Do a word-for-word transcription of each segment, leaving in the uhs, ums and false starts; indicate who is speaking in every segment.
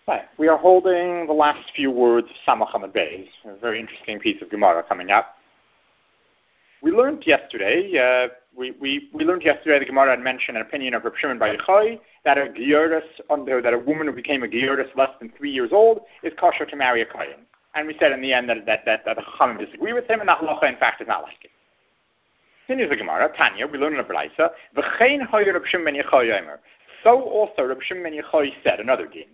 Speaker 1: Right. We are holding the last few words of Samach Hamad Beis, a very interesting piece of Gemara coming up. We learned yesterday, uh, we, we, we learned yesterday the Gemara had mentioned an opinion of Reb Shimon Bar Yochai that a Gioris, that a woman who became a Gioris less than three years old is kosher to marry a Kohen. And we said in the end that, that, that, that the Chachamim disagree with him and that halacha in fact is not like it. Continues the Gemara, Tanya, we learn in a Braisa, V'chein hoyer Reb Shimon Bar Yochai yomer. So also Reb Shimon Bar Yochai said, another din.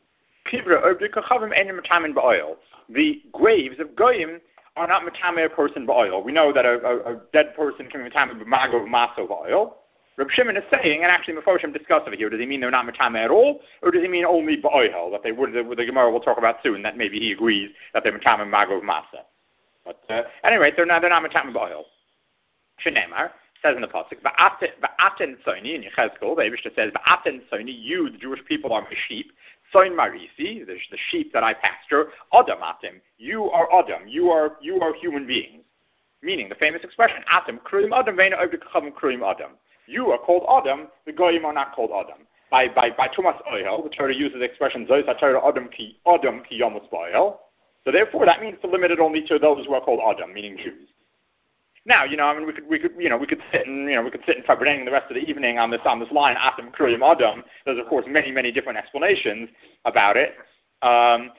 Speaker 1: The graves of Goyim are not matame a person ba'oil. We know that a, a, a dead person can be matame b'mago maso ba'oil. Reb Shimon is saying, and actually Meforshim discuss it here, does he mean they're not matame at all, or does he mean only ba'oil, that they would, the, the Gemara will talk about soon, that maybe he agrees that they're matame b'mago masa. But uh, at any rate, they're not, they're not matame ba'oil. Shenemar says in the pasuk, va'aten tzoni, in Yechezkel, the Eibishter says, va'aten tzoni, you, the Jewish people, are my sheep. Soin Marisi, the, the sheep that I pasture, Adam Atim, you are Adam, you are you are human beings. Meaning the famous expression, Atim Kruim Adam, Veina Obdikachavim Kruim Adam. You are called Adam, the Goyim are not called Adam. By by by Tumas Oyel, the Torah uses the expression Zois HaTorah Adam ki Adam ki Yomus Ba'oil. So therefore that means to limit it only to those who are called Adam, meaning Jews. Now, you know, I mean, we could, we could, you know, we could sit and, you know, we could sit and fabricating the rest of the evening on this, on this line, Atam Kriyam Adam. There's, of course, many, many different explanations about it. Um,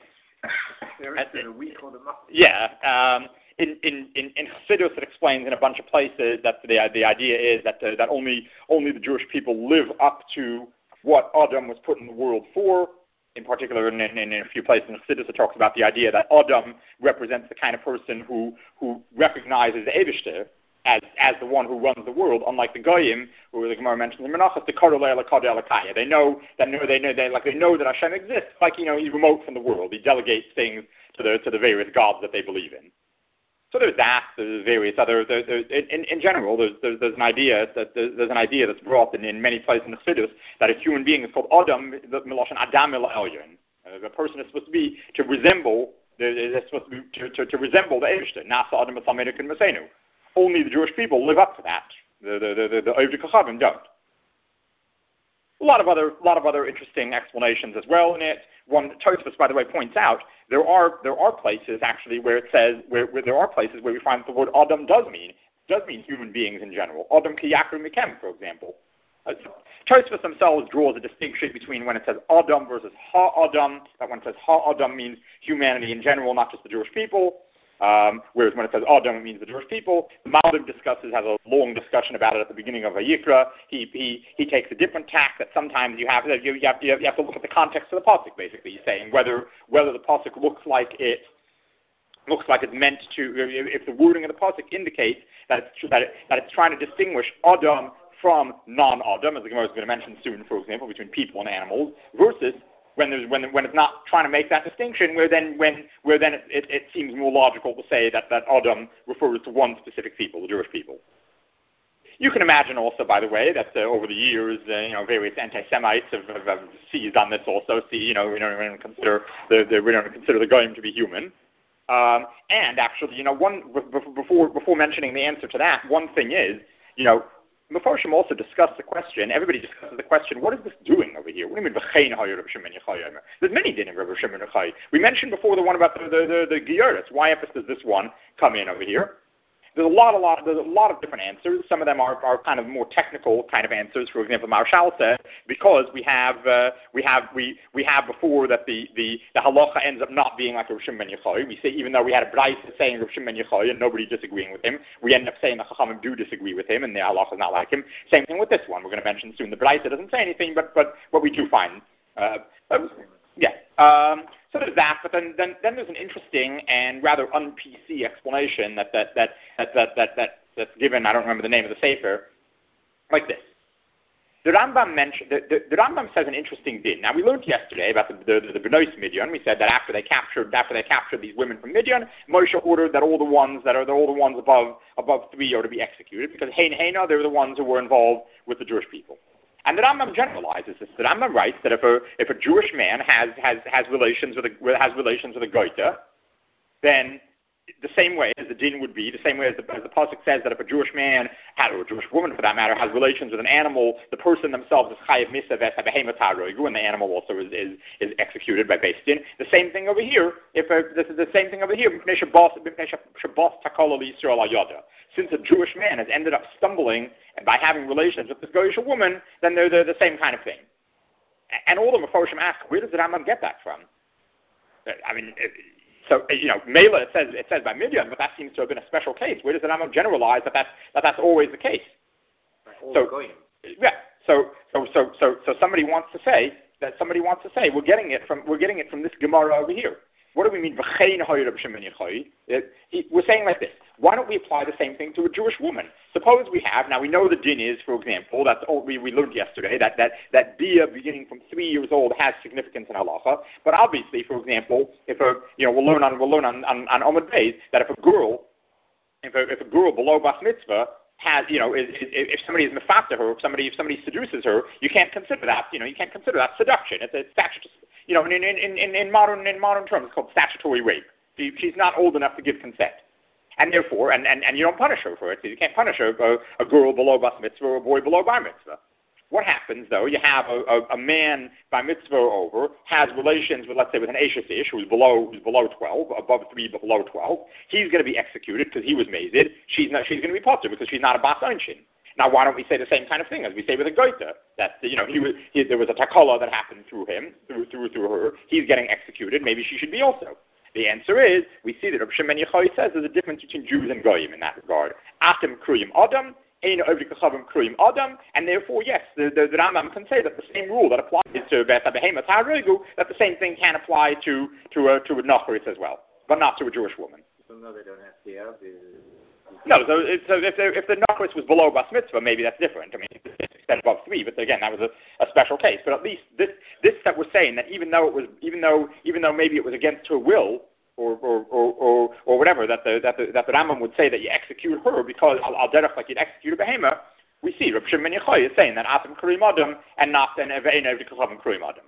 Speaker 1: yeah, um, in, in, in, in Chassidus it explains in a bunch of places that the, the idea is that, uh, that only, only the Jewish people live up to what Adam was put in the world for. In particular, in, in, in a few places in Chassidus, it talks about the idea that Adam represents the kind of person who, who recognizes the Eibishter as as the one who runs the world, unlike the Goyim, who the Gemara mentions in Menachos, the Karolei Lakadei Lakaya. They know that they know they like they know that Hashem exists, like you know he's remote from the world. He delegates things to the to the various gods that they believe in. So there's that. There's various other. There's, there's, in, in general, there's, there's there's an idea that there's, there's an idea that's brought in, in many places in the Chassidus that a human being is called Adam, the Meloshan Adam El Elyon. Uh, the person is supposed to be to resemble. They're supposed to, be, to, to, to resemble the Eibishter. Nasa Adam Etzalmedek and Masenu. Only the Jewish people live up to that. The the the the Ovdei Kachavim don't. A lot of other, lot of other interesting explanations as well in it. One, Tosfos, by the way, points out there are there are places actually where it says where, where there are places where we find that the word Adam does mean does mean human beings in general. Adam ki yakru mikem, for example. Uh, Tosfos themselves draws a distinction between when it says Adam versus Ha-Adam. That when it says Ha-Adam means humanity in general, not just the Jewish people. Um, whereas when it says Adam, it means the Jewish people. The Malbim discusses, has a long discussion about it at the beginning of Vayikra. He he he takes a different tack that sometimes you have, you, you have you have to look at the context of the pasuk. Basically, he's saying whether whether the pasuk looks like it looks like it's meant to, if the wording of the pasuk indicates that it's that, it, that it's trying to distinguish Adam from non-Adam, as the Gemara is going to mention soon, for example, between people and animals, versus when there's when when it's not trying to make that distinction, where then when where then it, it, it seems more logical to say that, that Adam refers to one specific people, the Jewish people. You can imagine also, by the way, that uh, over the years, uh, you know, various anti-Semites have, have, have seized on this also. See, you know, we don't even consider the, the we don't consider the Goyim to be human. Um, and actually, you know, one before before mentioning the answer to that, one thing is, you know, Meforshim also discussed the question, everybody discusses the question, what is this doing over here? What do you mean, V'chein ha'yer Reb Shimon Yochai yomer? There's many dinim of Reb Shimon Yochai. We mentioned before the one about the, the, the, the Gioris. Why does this one come in over here? There's a lot, a lot, there's a lot of different answers. Some of them are, are kind of more technical kind of answers. For example, Marshal said because we have uh, we have we we have before that the, the, the halacha ends up not being like Reb Shimon Yochai. We say even though we had a Braisa saying Reb Shimon Yochai and nobody disagreeing with him, we end up saying the Chachamim do disagree with him and the halacha is not like him. Same thing with this one. We're going to mention soon. The Braisa doesn't say anything, but but what we do find, uh, um, yeah. Um, So there's that, but then, then, then there's an interesting and rather un-P C explanation that that, that, that, that, that, that that's given. I don't remember the name of the sefer. Like this: the Rambam mentioned the, the, the Rambam says an interesting din. Now we learned yesterday about the the, the Benois Midian. We said that after they captured after they captured these women from Midian, Moshe ordered that all the ones that are all the ones above above three are to be executed because Hein Heina, they're the ones who were involved with the Jewish people. And the Rambam generalizes this. The Rambam writes that if a if a Jewish man has has, has relations with a has relations with a goita, then the same way as the din would be, the same way as the, as the pasuk says that if a Jewish man, or a Jewish woman for that matter, has relations with an animal, the person themselves is chayiv misa v'esabehema taroigu, and the animal also is, is, is executed by Beis Din. The same thing over here. If a, this is the same thing over here. Since a Jewish man has ended up stumbling by having relations with this Goyish woman, then they're, they're the same kind of thing. And all the Meforshim ask, where does the Rambam get that from? I mean, so, you know, Mela, it says, it says by Midian, but that seems to have been a special case. Where does the Rambam generalize that that's, that that's always the case? So, yeah, so, so, so, so, so somebody wants to say, that somebody wants to say, we're getting it from, we're getting it from this Gemara over here. What do we mean? We're saying like this. Why don't we apply the same thing to a Jewish woman? Suppose we have, now we know the din is, for example, that's all we, we learned yesterday, that, that, that bia beginning from three years old has significance in halacha. But obviously, for example, if a, you know, we'll learn on, we'll learn on, on, on Omid Beis that if a girl, if a, if a girl below Bas Mitzvah has, you know, is, is, if somebody is mefata her, if somebody, if somebody seduces her, you can't consider that, you know, you can't consider that seduction. It's a statutory, you know, in, in, in, in modern, in modern terms, it's called statutory rape. She, she's not old enough to give consent. And therefore, and, and, and you don't punish her for it. So you can't punish a, a, a girl below Bas Mitzvah or a boy below Bar Mitzvah. What happens, though? You have a, a, a man Bar Mitzvah over, has relations with, let's say, with an Eishes Ish, who's below, who's below twelve, above three, but below twelve. He's going to be executed because he was mazed. She's not, she's going to be potter because she's not a Bas Einshin. Now, why don't we say the same kind of thing as we say with a Goita? That, you know, he was, he, there was a takala that happened through him, through, through, through her. He's getting executed. Maybe she should be also. The answer is, we see that Rav Shimon Yochai says there's a difference between Jews and Goyim in that regard. Atem kriyim adam, ein ovri kachavim kriyim adam, and therefore, yes, the, the, the Rambam can say that the same rule that applies to Beta Behemoth HaRegu, that the same thing can apply to to a, to a Nacharit as well, but not to a Jewish woman.
Speaker 2: So no, they don't have to have the...
Speaker 1: No, so, so if, the, if the Nacharit was below Bas Mitzvah, maybe that's different. I mean, it's above three, but again, that was a, a special case. But at least this this that we're saying that even though it was, even though even though maybe it was against her will, or or, or, or, or whatever, that the that the that the Rambam would say that you execute her because al derech like you'd execute a behemoth, we see Rav Shimon Yochai is saying that atem kriyim adam and not an ve'ein evri kachavim kriyim adam.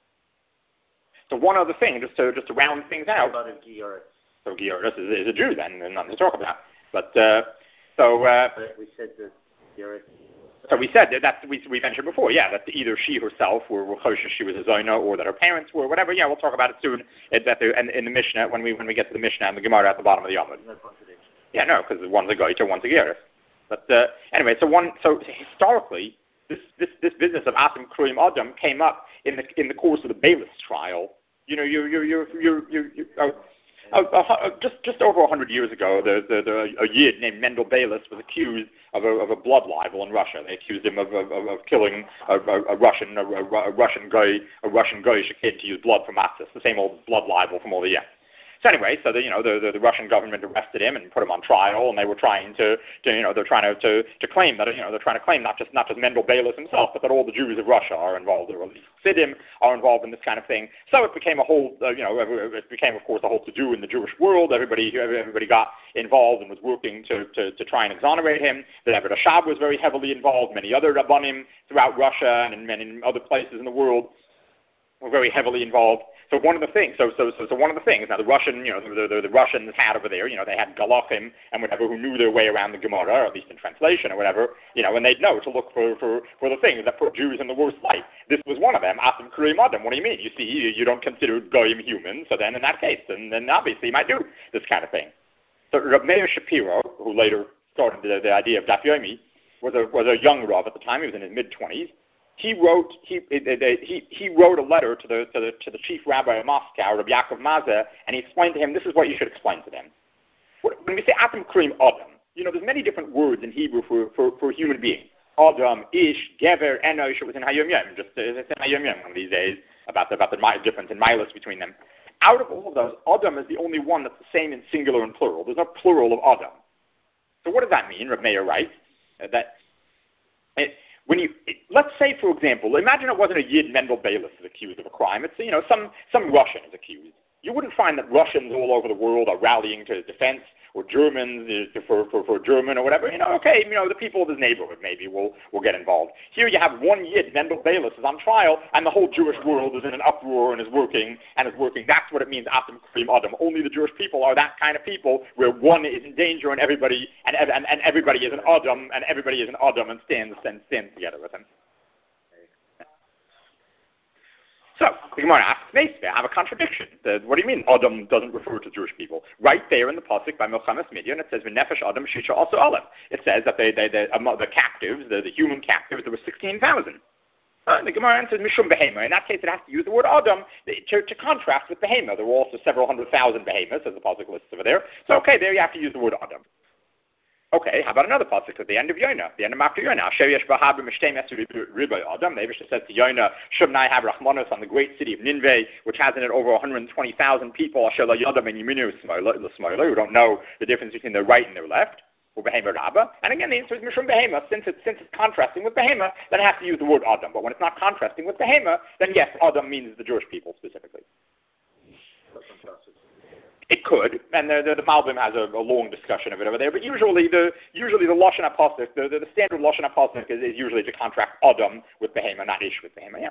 Speaker 1: So one other thing, just to just to round things out.
Speaker 2: About a Gioris.
Speaker 1: So Gioris is, is a Jew then, and nothing to talk about. But uh, so. Uh,
Speaker 2: but we said that Gioris.
Speaker 1: So we said that, that we, we mentioned before, yeah, that either she herself were, were choshesh, she was a Zoina, or that her parents were, whatever. Yeah, we'll talk about it soon. It, that in, in the Mishnah, when we when we get to the Mishnah and the Gemara at the bottom of the Yomud.
Speaker 2: No contradiction.
Speaker 1: Yeah, no, because one's a Goiter, one's a Geras. But uh, anyway, so one, so historically, this this, this business of Asim Kriyim Adam came up in the in the course of the Bayless trial. You know, you you you you you. you uh, Uh, uh, just just over a hundred years ago, the, the, the, a Yid named Mendel Bayless was accused of a, of a blood libel in Russia. They accused him of, of, of killing a, a, a Russian a, a Russian guy a Russian Goyish kid to use blood for matzahs, the same old blood libel from all the years. So anyway, so the, you know the, the the Russian government arrested him and put him on trial, and they were trying to, to you know they're trying to, to to claim that you know they're trying to claim not just not just Mendel Bayless himself, but that all the Jews of Russia are involved, or at least Chassidim are involved in this kind of thing. So it became a whole uh, you know it became of course a whole to-do in the Jewish world. Everybody everybody got involved and was working to to, to try and exonerate him. The Eved Hashab was very heavily involved. Many other Rabbanim throughout Russia and in many other places in the world were very heavily involved. So one of the things, so so so, so one of the things. Now the Russian, you know, the, the, the Russians had over there, you know, they had Galachim and whatever who knew their way around the Gemara, or at least in translation or whatever, you know, and they'd know to look for, for, for the things that put Jews in the worst light. This was one of them. Asim Kriyim Adam. What do you mean? You see, you, you don't consider Goyim human, so then in that case, then, then obviously you might do this kind of thing. So Reb Meir Shapiro, who later started the, the idea of Daf Yomi, was a was a young Rav at the time. He was in his mid twenties. He wrote he, he he wrote a letter to the to the to the chief rabbi of Moscow, Rabbi Yaakov Mazeh, and he explained to him, this is what you should explain to them. When we say Atam Kriyim Adam, you know, there's many different words in Hebrew for for, for human beings. Adam, Ish, Gever, Enosh. It was in Hayom Yom, just uh, it's in Hayom Yom one of these days about the about the difference in milas between them. Out of all of those, Adam is the only one that's the same in singular and plural. There's no plural of Adam. So what does that mean? Reb Meir writes uh, that. It, When you, let's say, for example, imagine it wasn't a Yid Mendel Bayless is accused of a crime. It's, you know, some, some Russian is accused. You wouldn't find that Russians all over the world are rallying to his defense, or Germans uh, for, for, for German or whatever, you know, okay, you know, the people of his neighborhood maybe will, will get involved. Here you have one Yid, Mendel Bayless, is on trial, and the whole Jewish world is in an uproar and is working, and is working. That's what it means, Atam Krim Adam. Only the Jewish people are that kind of people where one is in danger and everybody, and, and, and everybody is an Adam, and everybody is an Adam and stands, and stands together with him. So, the Gemara asks, I have a contradiction. The, what do you mean Adam doesn't refer to Jewish people? Right there in the pasuk by Milchamas Midian, it says, V'nefesh Adam Shisha also Aleph. It says that they, they, they, among the captives, the, the human captives, there were sixteen thousand. Uh, the Gemara answers, Mishum Behema. In that case, it has to use the word Adam to, to contrast with Behema. There were also several hundred thousand Behemoths, as the pasuk lists over there. So, okay, there you have to use the word Adam. Okay, how about another pasuk at the end of Yonah, the end of Ma'aser Yonah? Asher yesh b'har b'mishtei meser ribay Adam. The Eibishter says to Yonah, Shubnai have Rachmanos on the great city of Nineveh, which has in it over one hundred twenty thousand people. Asher la yadam and yiminu l'smoila, who don't know the difference between their right and their left. Or Behema Rabba. And again, the answer is Mishum Behema. Since it's, since it's contrasting with Behema, then I have to use the word Adam. But when it's not contrasting with Behema, then yes, Adam means the Jewish people specifically. It could, and the, the, the Malbim has a, a long discussion of it over there. But usually, the usually the Lashon HaPasuk, the, the, the standard Lashon HaPasuk is, is usually to contrast Adam with Behema, not Ish with Behema. Yeah.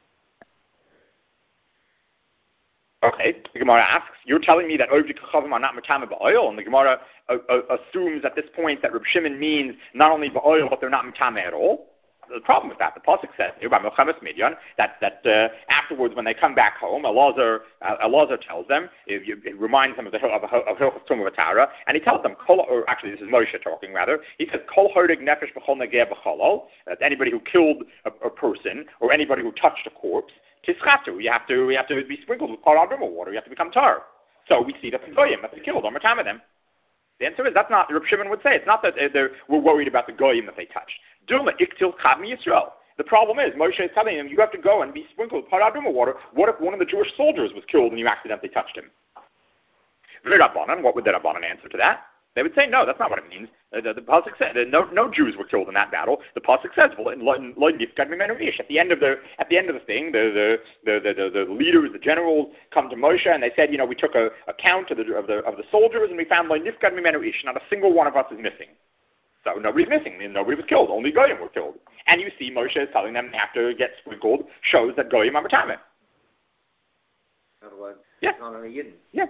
Speaker 1: Okay, the Gemara asks, you're telling me that Ovdi Kachavim are not Matama Ba'oil, and the Gemara uh, uh, assumes at this point that Reb Shimon means not only Ba'oil, but they're not Matama at all. The problem with that, the pasuk says here by Milchamas Midian that that uh, afterwards when they come back home, Elazar uh, Elazar tells them, it, it reminds them of the of, of Hilchos Tumah V'Tara, and he tells them, Kol, or actually this is Moshe talking rather. He says, Kol Hodig Nefesh B'Chol Negeh B'Cholol. That's anybody who killed a, a person or anybody who touched a corpse. Tischatu, you have to you have to be sprinkled with Kol Adruma water. You have to become tar. So we see that the goyim that they killed on Matama them. The answer is that's not. Reb Shimon would say it's not that they're, we're worried about the goyim that they touched. Duma iktil chadmi Yisrael. The problem is Moshe is telling them you have to go and be sprinkled with paraduma water. What if one of the Jewish soldiers was killed and you accidentally touched him? V'Rabbanan, what would the Rabbanan answer to that? They would say no, that's not what it means. The, the, the pasuk said uh, no, no Jews were killed in that battle. The pasuk says at the end of the at the end of the thing, the the, the, the, the leaders, the generals, come to Moshe and they said, you know, we took a, a count of the of the of the soldiers and we found not a single one of us is missing. So nobody's missing, nobody was killed, only Goyim were killed. And you see Moshe is telling them they have to get sprinkled, shows that Goyim are Matame.
Speaker 2: Otherwise,
Speaker 1: yeah.
Speaker 2: it's not only Yidden.
Speaker 1: Yeah.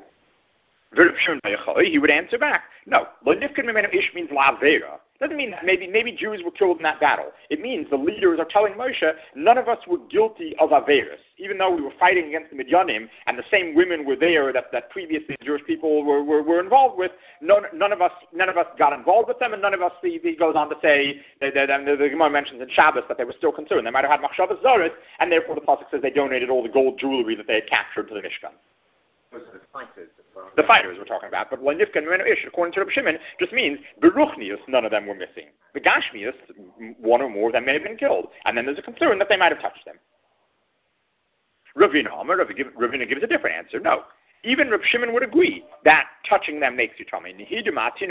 Speaker 1: He would answer back, no. Ish means la vera. Doesn't mean that maybe maybe Jews were killed in that battle. It means the leaders are telling Moshe, none of us were guilty of Averis. Even though we were fighting against the Midyanim, and the same women were there that, that previously the Jewish people were, were, were involved with, none, none of us none of us got involved with them, and none of us, he, he goes on to say, that, that, and the, the Gemara mentions in Shabbos that they were still concerned. They might have had Machshavas Zoris, and therefore the pasuk says they donated all the gold jewelry that they had captured to the Mishkan.
Speaker 2: Those are the fighters.
Speaker 1: The fighters we're talking about, but when Nifkan Menu Ish, according to Reb Shimon, just means Beruchnius, none of them were missing. The Gashmius, one or more of them may have been killed, and then there's a concern that they might have touched them. Ravina Amar, Ravina gives a different answer. No, even Reb Shimon would agree that touching them makes you tummy. Yes,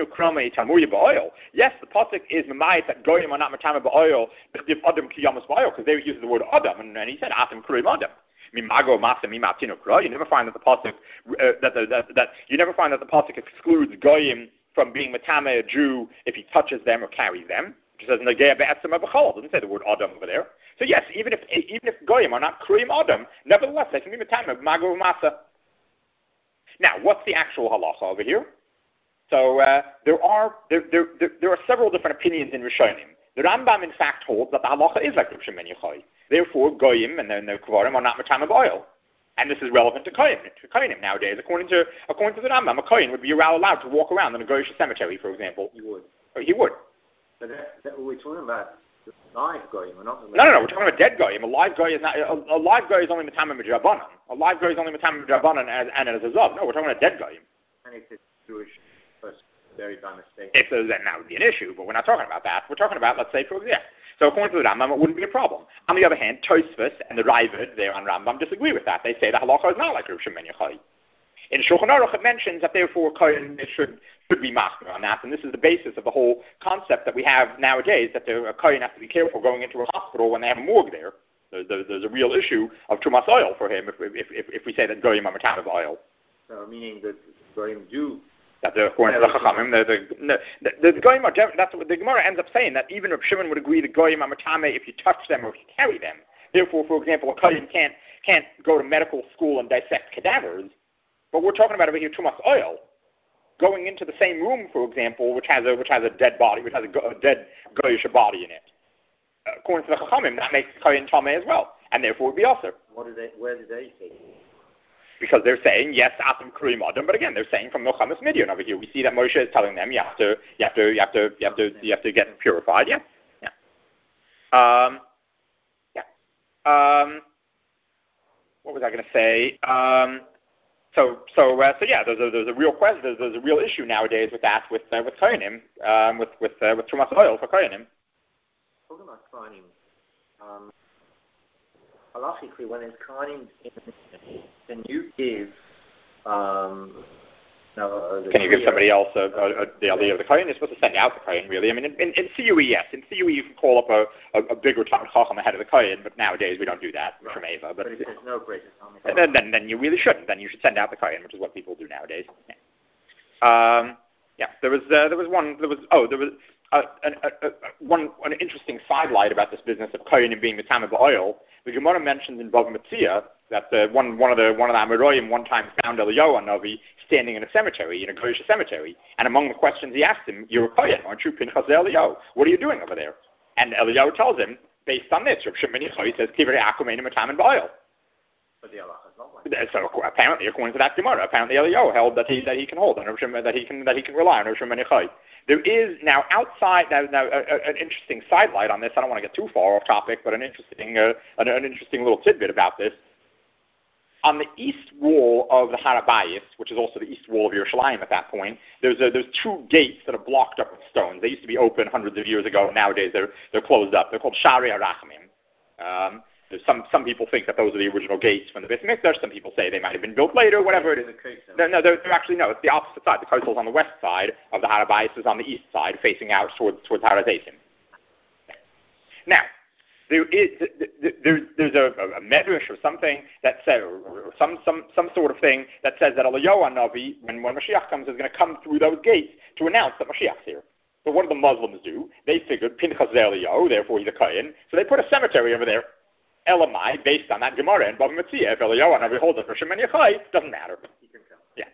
Speaker 1: the pasuk is Mamayit that Goyim are not Matama ba'oil, but give Adam kiyamas ba'oil, because they use the word Adam, and, and he said Atam kurim Adam. You never find that the pasuk uh, that, the, that that you never find that the pasuk excludes goyim from being matame a Jew if he touches them or carries them. It says nagei be'etzem b'chol. Doesn't say the word adam over there. So yes, even if even if goyim are not kruim adam, nevertheless they can be matame mago masa. Now, what's the actual halacha over here? So uh, there are there, there there there are several different opinions in Rishonim. The Rambam, in fact, holds that the halacha is like Reb Shimon Yochai. Therefore, goyim and the, the kvarim are not matama b'oil, and this is relevant to kohen to kohenim nowadays. According to according to the Rambam, a kohen would be allowed to walk around in a goyish cemetery, for example.
Speaker 2: He would.
Speaker 1: Or he would.
Speaker 2: But that, that, we're talking about live goyim, we're not.
Speaker 1: No, no, no. We're talking about dead goyim. A live goy is not. A, a live goy is only matama b'drabanan. A live goy is only matama b'drabanan and, and as a zav. No, we're talking about dead goyim.
Speaker 2: And if it's Jewish person buried by mistake.
Speaker 1: If so, then that would be an issue. But we're not talking about that. We're talking about, let's say, for example. So according to the Rambam, it wouldn't be a problem. On the other hand, Tosfos and the Raavad there on Rambam disagree with that. They say the halacha is not like Reb Shimon Yochai. In Shulchan Aruch, it mentions that therefore Kohen should should be machmir on that, and this is the basis of the whole concept that we have nowadays, that the, a Kohen has to be careful going into a hospital when they have a morgue there. There, there there's a real issue of tumas oil for him if if if, if we say that goyim are matamav oil.
Speaker 2: So meaning that goyim do
Speaker 1: That the according to the Chachamim, the the the, the goyim are that's what the Gemara ends up saying, that even Reb Shimon would agree the goyim are matame if you touch them or if you carry them. Therefore, for example, a kohen can't can't go to medical school and dissect cadavers. But we're talking about over here tumas oil, going into the same room, for example, which has a which has a dead body, which has a, a dead goyish body in it. Uh, according to the Chachamim, that makes kohen tameh as well, and therefore would be also.
Speaker 2: What did they? Where did they say?
Speaker 1: Because they're saying yes, atam kruim adam, but again, they're saying from Milchamas Midian over here. We see that Moshe is telling them you have to, you have to, you have to, you have to, you have to get purified. Yeah, yeah, um, yeah. Um, what was I going to say? Um, so, so, uh, so yeah. There's a there's a real question. There's, there's a real issue nowadays with that, with uh, with kohanim, um, with with uh, with tumas oil for kohanim.
Speaker 2: Talking about kohanim. Um, Halachically, when it's kohanim, can you give? Um, no,
Speaker 1: can you give somebody else a, a, a, the idea of the kohen? You're supposed to send out the kohen, really. I mean, in, in, in C U E, yes. In C U E, you can call up a, a, a bigger Talmid Chacham ahead of the kohen, but nowadays we don't do that.
Speaker 2: Right.
Speaker 1: From Eva,
Speaker 2: but, but if there's no greater Talmid,
Speaker 1: then, then then you really shouldn't. Then you should send out the kohen, which is what people do nowadays. Yeah. Um, yeah. There was uh, there was one. There was oh there was. Uh, an, a, a, one, an interesting sidelight about this business of kohen being the time of oil. The Gemara mentions in Bava Metzia that the, one, one of the one of the Amoraim one time found Eliyahu Navi standing in a cemetery, in a Goyish cemetery, and among the questions he asked him, "You're a kohen, aren't you, Pinchas Eliyahu? What are you doing over there?" And Eliyahu tells him, based on this, Reb Shimon Yochai says, "Kivrei Akumeinu Matamin Ba'oil." So apparently, according to that Gemara, apparently Eliyahu held that he that he can hold, and that he can that he can rely on Reb Shimon Yochai. There is now outside now, now a, a, an interesting sidelight on this. I don't want to get too far off topic, but an interesting uh, an, an interesting little tidbit about this. On the east wall of the Har HaBayis, which is also the east wall of Yerushalayim at that point, there's a, there's two gates that are blocked up with stones. They used to be open hundreds of years ago, and nowadays they're they're closed up. They're called Sharei HaRachamim. Um, Some some people think that those are the original gates from the Beit Mikdash. Some people say they might have been built later, whatever it is. No, no, they're, they're actually no. It's the opposite side. The Kotel is on the west side of the Har HaBayis, is on the east side, facing out towards towards Har HaZeitim. Now, there is there, there's a, a medrash or something that says, or some some some sort of thing that says that Eliyahu Navi, when when Mashiach comes, is going to come through those gates to announce that Mashiach's here. So what do the Muslims do? They figured Pinchas Eliyahu, therefore he's a kohen. So they put a cemetery over there. Elamai, based on that Gemara and Bava Metzia, if Eliyahu Navi holds it for Shimon Yochai, doesn't matter. Yeah.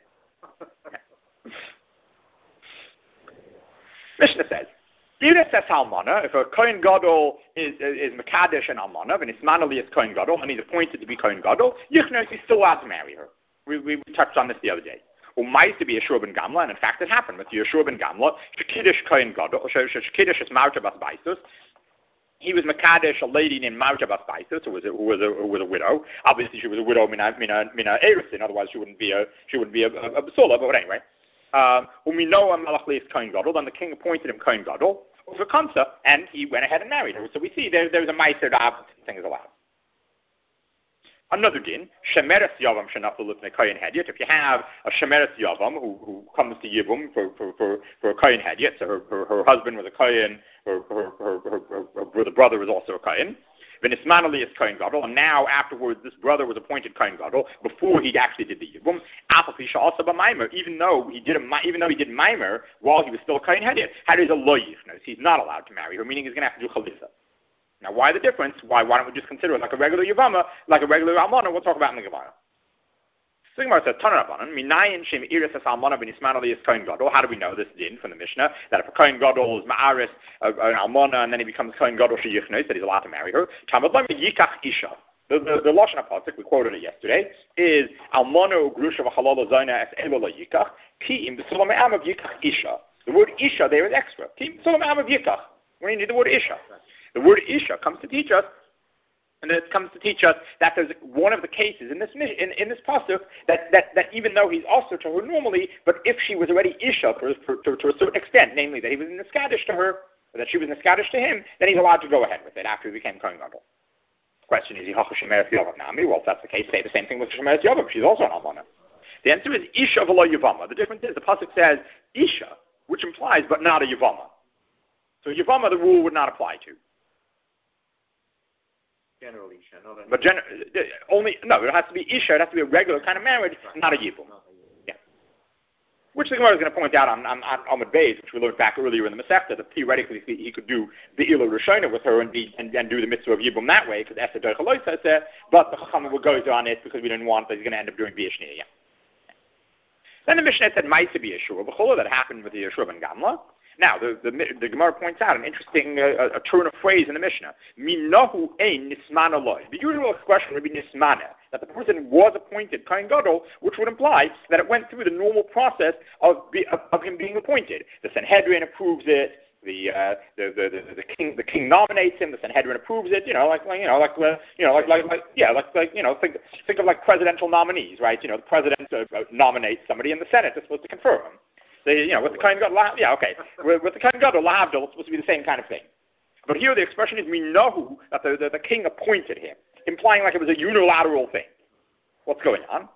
Speaker 1: Mishnah says, even if says Almana, if a Kohen Gadol is is Mekadesh and Almana, and Ismanali is Kohen Gadol, and he's appointed to be Kohen Gadol, Yichnos, he's still allowed to marry her. We, we, we touched on this the other day. Umay to be Yeshua ben Gamla, and in fact it happened with Yeshua ben Gamla, Shekidish Kohen Gadol, Shekidish is Marta Bas Baisus. He was Mekadesh, a lady named Marta Bas Baisus, who was a, who was a, who was a widow. Obviously, she was a widow, mina mina mina Erisin. Otherwise, she wouldn't be a she wouldn't be a, a, a basula. But anyway, Uminoa Malachli is Kohen Gadol. Then the king appointed him Kohen Gadol over Kansa, and he went ahead and married her. So we see there there's a meiser that things allowed. Another din, Shemeres Yavam Shenaflu Lifnei Kohen Hedyot. If you have a Shemeres Yavam who, who comes to Yibum for for for, for a Kohen Hedyot, so her, her her husband was a Kohen. Her, her, her, her, her, her brother was also a Kohen. V'nismanali is Kohen Gadol, and now afterwards this brother was appointed Kohen Gadol before he actually did the Yibum. Afafisha also b'maimer, even though he did a, even though he did Maimer while he was still Kohen Hedyot. How does a lo yichnos? He's not allowed to marry her, meaning he's going to have to do chalitza. Now, why the difference? Why why don't we just consider it like a regular Yavama, like a regular Almana? We'll talk about in the Gemara. So Gemara says, Tanarabanan, Minayin Shem Iris as Almana B'Nismanali is Kohen Gadol. How do we know this din from the Mishnah? That if a Kohen Gadol is Ma'aris, uh, an Almana, and then he becomes Kohen Gadol Sheyichnos, that he's allowed to marry her. Tamad Lami Yikach Isha. The the, the Lashon HaPasuk, we quoted it yesterday, is Almana Ugrusha V'Halala Zayna Es Elola Yikach, Ki Im B'Sulam Am of Yikach Isha. The word Isha there is extra. Ki Im B'Sulam Am of Yikach. When you need the word Isha. The word Isha comes to teach us, and it comes to teach us that there's one of the cases in this in, in this pasuk that, that, that even though he's also to her normally, but if she was already Isha for, for, to, to a certain extent, namely that he was niskadish to her, or that she was niskadish to him, then he's allowed to go ahead with it after he became Kohen Gadol. Question is, well, if that's the case, say the same thing with Shemeres Yavam. She's also an Almana. The answer is Isha v'lo Yavama. The difference is the pasuk says Isha, which implies but not a Yavama. So Yavama the rule would not apply to.
Speaker 2: General Isha, not a...
Speaker 1: But gen- only, no, it has to be Isha, it has to be a regular kind of marriage, right. Not a Yibum. Yeah. which the Gemara is going to point out on on, on Amud Beis, which we learned back earlier in the Masechta, that theoretically he, he could do the Ilu Rishona with her and, be, and and do the mitzvah of Yibum that way, because Esther Derech Aloy says that, but the Chachamim will go on it because we didn't want that he's going to end up doing B'Yishniya. Yeah. Then the Mishnah said Maisa B'Yeshua B'Chula, that happened with the Yeshua ben Gamla. Now, the, the, the Gemara points out an interesting uh, a turn of phrase in the Mishnah. Minahu ein nismana loy. The usual expression would be nismana, that the person was appointed Kohen Gadol, which would imply that it went through the normal process of, be, of, of him being appointed. The Sanhedrin approves it. The, uh, the, the the the king the king nominates him. The Sanhedrin approves it. You know, like, like you know, like uh, you know, like like like yeah, like like you know, think think of like presidential nominees, right? You know, the president uh, nominates somebody, and the Senate is supposed to confirm him. They, you know, with the Kohen Gadol, yeah, okay. With, with the Kohen Gadol, Lahavdil, it's supposed to be the same kind of thing. But here the expression is, we know that the, the, the king appointed him, implying like it was a unilateral thing. What's going on?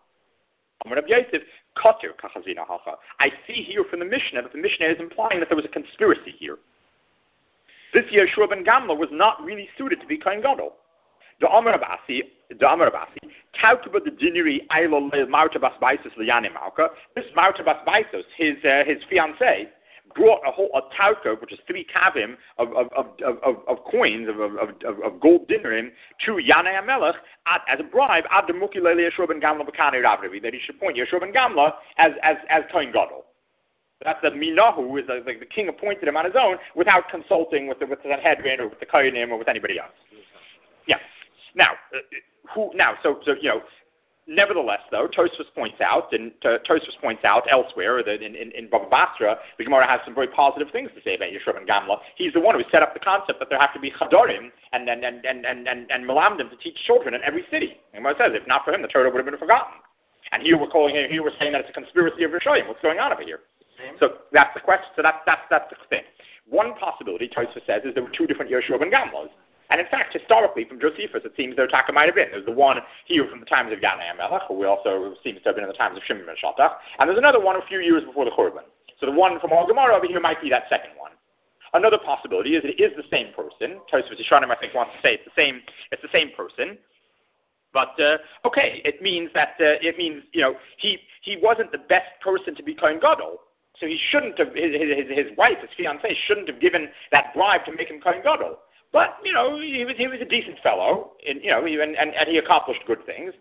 Speaker 1: I see here from the Mishnah that the Mishnah is implying that there was a conspiracy here. This Yeshua ben Gamla was not really suited to be Kohen Gadol. The Amar Abasi, the Amar Abasi, Tautuba the Diniri Ayla Marta Bas Baisus Liane Malka. This Marta Bas Baisus, his uh, his fiancée, brought a whole a tauka, which is three kavim of of of, of, of coins of, of, of, of gold dinarim, to Yanei Amelech as a bribe. Ad Demuki Lele Yeshua ben Gamla B'Kanei Rav, that he should appoint Yeshua ben Gamla as as as Kohen Gadol. That's the Minahu, is like the king appointed him on his own without consulting with the with the Sanhedrin or with the Kohanim or with anybody else. Yeah. Now, uh, who now? So, so you know. Nevertheless, though, Tosfos points out, and uh, Tosfos points out elsewhere that in in, in Bava Basra, the Gemara has some very positive things to say about Yeshua ben Gamla. He's the one who set up the concept that there have to be chadorim and and and and and and, and malamdim to teach children in every city. And Gemara says, if not for him, the Torah would have been forgotten. And here we're calling it. Here we're saying that it's a conspiracy of Rishayim. What's going on over here? Mm-hmm. So that's the question. So that's that's that's the thing. One possibility, Tosfos says, is there were two different Yeshua ben Gamlas. And in fact, historically, from Josephus, it seems their taka might have been. There's the one here from the times of Yanei Amelech, who we also seems to have been in the times of Shimon ben Shattach, and there's another one a few years before the Churban. So the one from Al Gemara over here might be that second one. Another possibility is that it is the same person. Tosfos Yishanim, I think, wants to say it's the same. It's the same person. But uh, okay, it means that uh, it means you know he he wasn't the best person to be Kohen Gadol. So he shouldn't have his his, his wife, his fiancée, shouldn't have given that bribe to make him Kohen Gadol. But, you know, he was he was a decent fellow, and, you know, and, and, and he accomplished good things.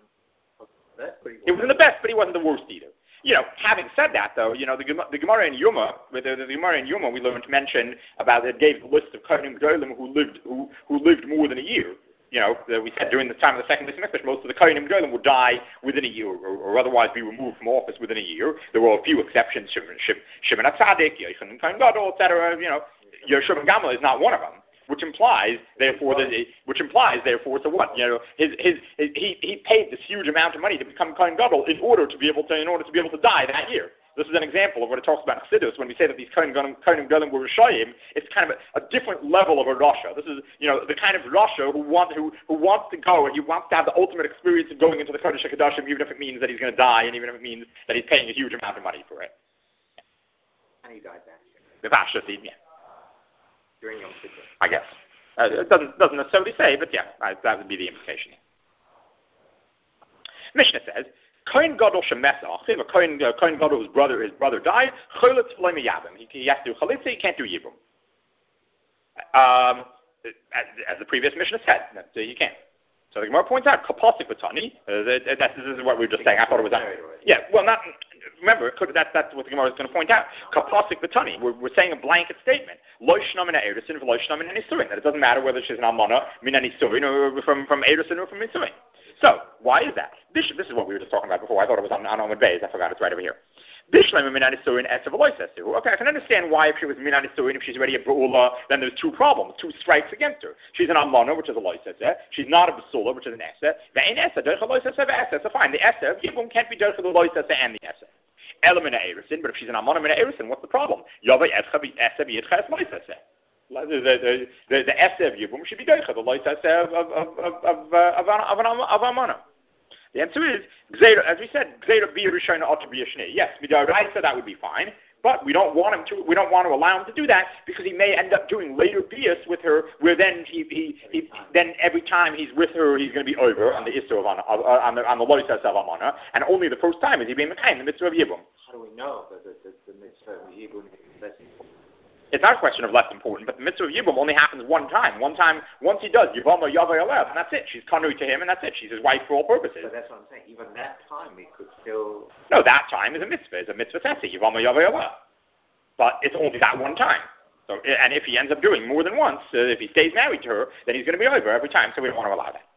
Speaker 1: He wasn't the best, but he wasn't the worst either. You know, having said that, though, you know, the, the Gemara in Yuma, the, the, the Gemara in Yuma we learned to mention about it gave the list of Kohanim Gedolim who lived who, who lived more than a year. You know, the, we said during the time of the second Beis Mikdash, most of the Kohanim Gedolim would die within a year, or, or otherwise be removed from office within a year. There were a few exceptions: Shimon HaTzadik, Yochanan Kohen Gadol, et cetera. You know, Yeshua ben Gamla is not one of them. Which implies, therefore, that it, which implies, therefore, so what? You know, his, his, his he he paid this huge amount of money to become Kohen Gadol in order to be able to in order to be able to die that year. This is an example of what it talks about in Chassidus when we say that these Kohen Gadolim were Rishayim. It's kind of a, a different level of a Rasha. This is, you know, the kind of Rasha who want who who wants to go and he wants to have the ultimate experience of going into the Kodesh HaKadoshim, even if it means that he's going to die and even if it means that he's paying a huge amount of money for it.
Speaker 2: And he died that year.
Speaker 1: The Vasha yeah.
Speaker 2: During Yom Kippur.
Speaker 1: I guess. Uh, it doesn't doesn't necessarily say, but yeah, I, that would be the implication. Mishnah says, Kohen Gadol shemesach, if a Kohen, uh, Kohen Gadol, his brother, his brother died, cholet v'lo miyabim. He, he has to do chalitza, he can't do yibum. Um, as, as the previous Mishnah said, that uh, you can't. So the Gemara points out, kapasik v'tani, uh, that, that, this is what we were just saying. I thought it was, uh, yeah, well, not, remember, it could, that, that's what the Gemara is going to point out. Kapasik v'tani, we're, we're saying a blanket statement. Lo shnam min ha'erisin v'lo shnam min ha'nisuin, that it doesn't matter whether she's an almana, min ha'nisuin, or from, from erisin or from nisuin. So, why is that? This, this is what we were just talking about before. I thought it was on, on Amud Beis. I forgot it's right over here. Okay, I can understand why if she was min ha'nisuin, if she's already a ba'ula, then there's two problems, two strikes against her. She's an almana, which is a loiseseh. She's not a basula, which is an eseh. Ve'ein eseh, derech loiseseh ve'eseh. So fine, the eseh, yibum can't be derech the loiseseh and the eseh. Element erisin, but if she's an almana min erisin, what's the problem? Yavai eseh eseh v'yitcha es loiseseh. The the the the eseh of yibum should be doicha, the lois eseh of of of of of of amana. The answer is gzeira, as we said, gzeira bi rishona ought to be a shnei. Yes, midaraisa that would be fine, but we don't want him to. We don't want to allow him to do that because he may end up doing later bias with her, where then he he, he then every time he's with her, he's going to be over on the issur of on the on the lois eseh of amana, and only the first time is he being mekayim the mitzvah of yibum.
Speaker 2: How do we know that the, the, Yibum is less important.
Speaker 1: It's not a question of less important, but the mitzvah of Yibum only happens one time. One time, once he does, Yibum or Yavay Alev, and that's it. She's kanui to him, and that's it. She's his wife for all purposes.
Speaker 2: But that's what I'm saying. Even that time, we could still...
Speaker 1: No, that time is a mitzvah. It's a mitzvah tessi, Yibum or Yavay Alev. But it's only that one time. So, and if he ends up doing more than once, uh, if he stays married to her, then he's going to be over every time, so we don't want to allow that.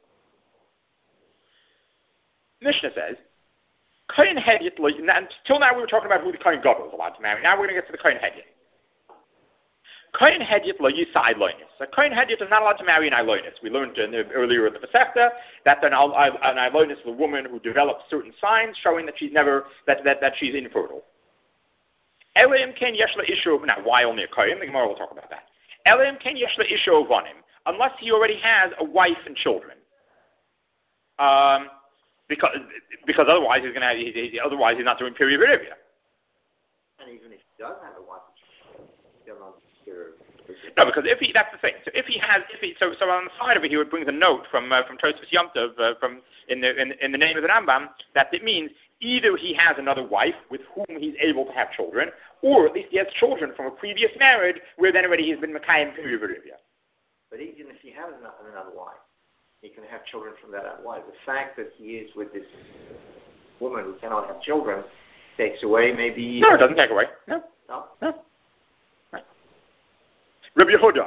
Speaker 1: Mishnah says, Kohen Hedyot, until now we were talking about who the Kohen Gadol was allowed to marry. Now we're going to get to the Kohen Hedyot. Kohen Hedyot lo yisai loinus. A Kohen Hedyot is not allowed to marry an Ilonis. We learned in the, earlier in the Masechta that an, an Ilonis is a woman who develops certain signs showing that she's never that, that, that she's infertile. Elim ken yeshla ishu. Now, why only a Kohen? The Gemara will talk about that. Elim ken yeshla ishu avonim, unless he already has a wife and children. Um, because because otherwise he's going to he, he, otherwise he's not doing period virivia.
Speaker 2: And even if he does have a wife and children, still not.
Speaker 1: No, because if he, that's the thing. So if he has, if he, so so on the side of it here, it brings a note from uh, from Tosfos Yom Tov, uh, from in the in, in the name of the Rambam, that it means either he has another wife with whom he's able to have children, or at least he has children from a previous marriage where then already he's been Mekayim period virivia.
Speaker 2: But even if he has another wife, he can have children from that other wife. The fact that he is with this woman who cannot have children takes away maybe.
Speaker 1: No, it doesn't take away. No,
Speaker 2: no,
Speaker 1: no. Rabbi Yehuda,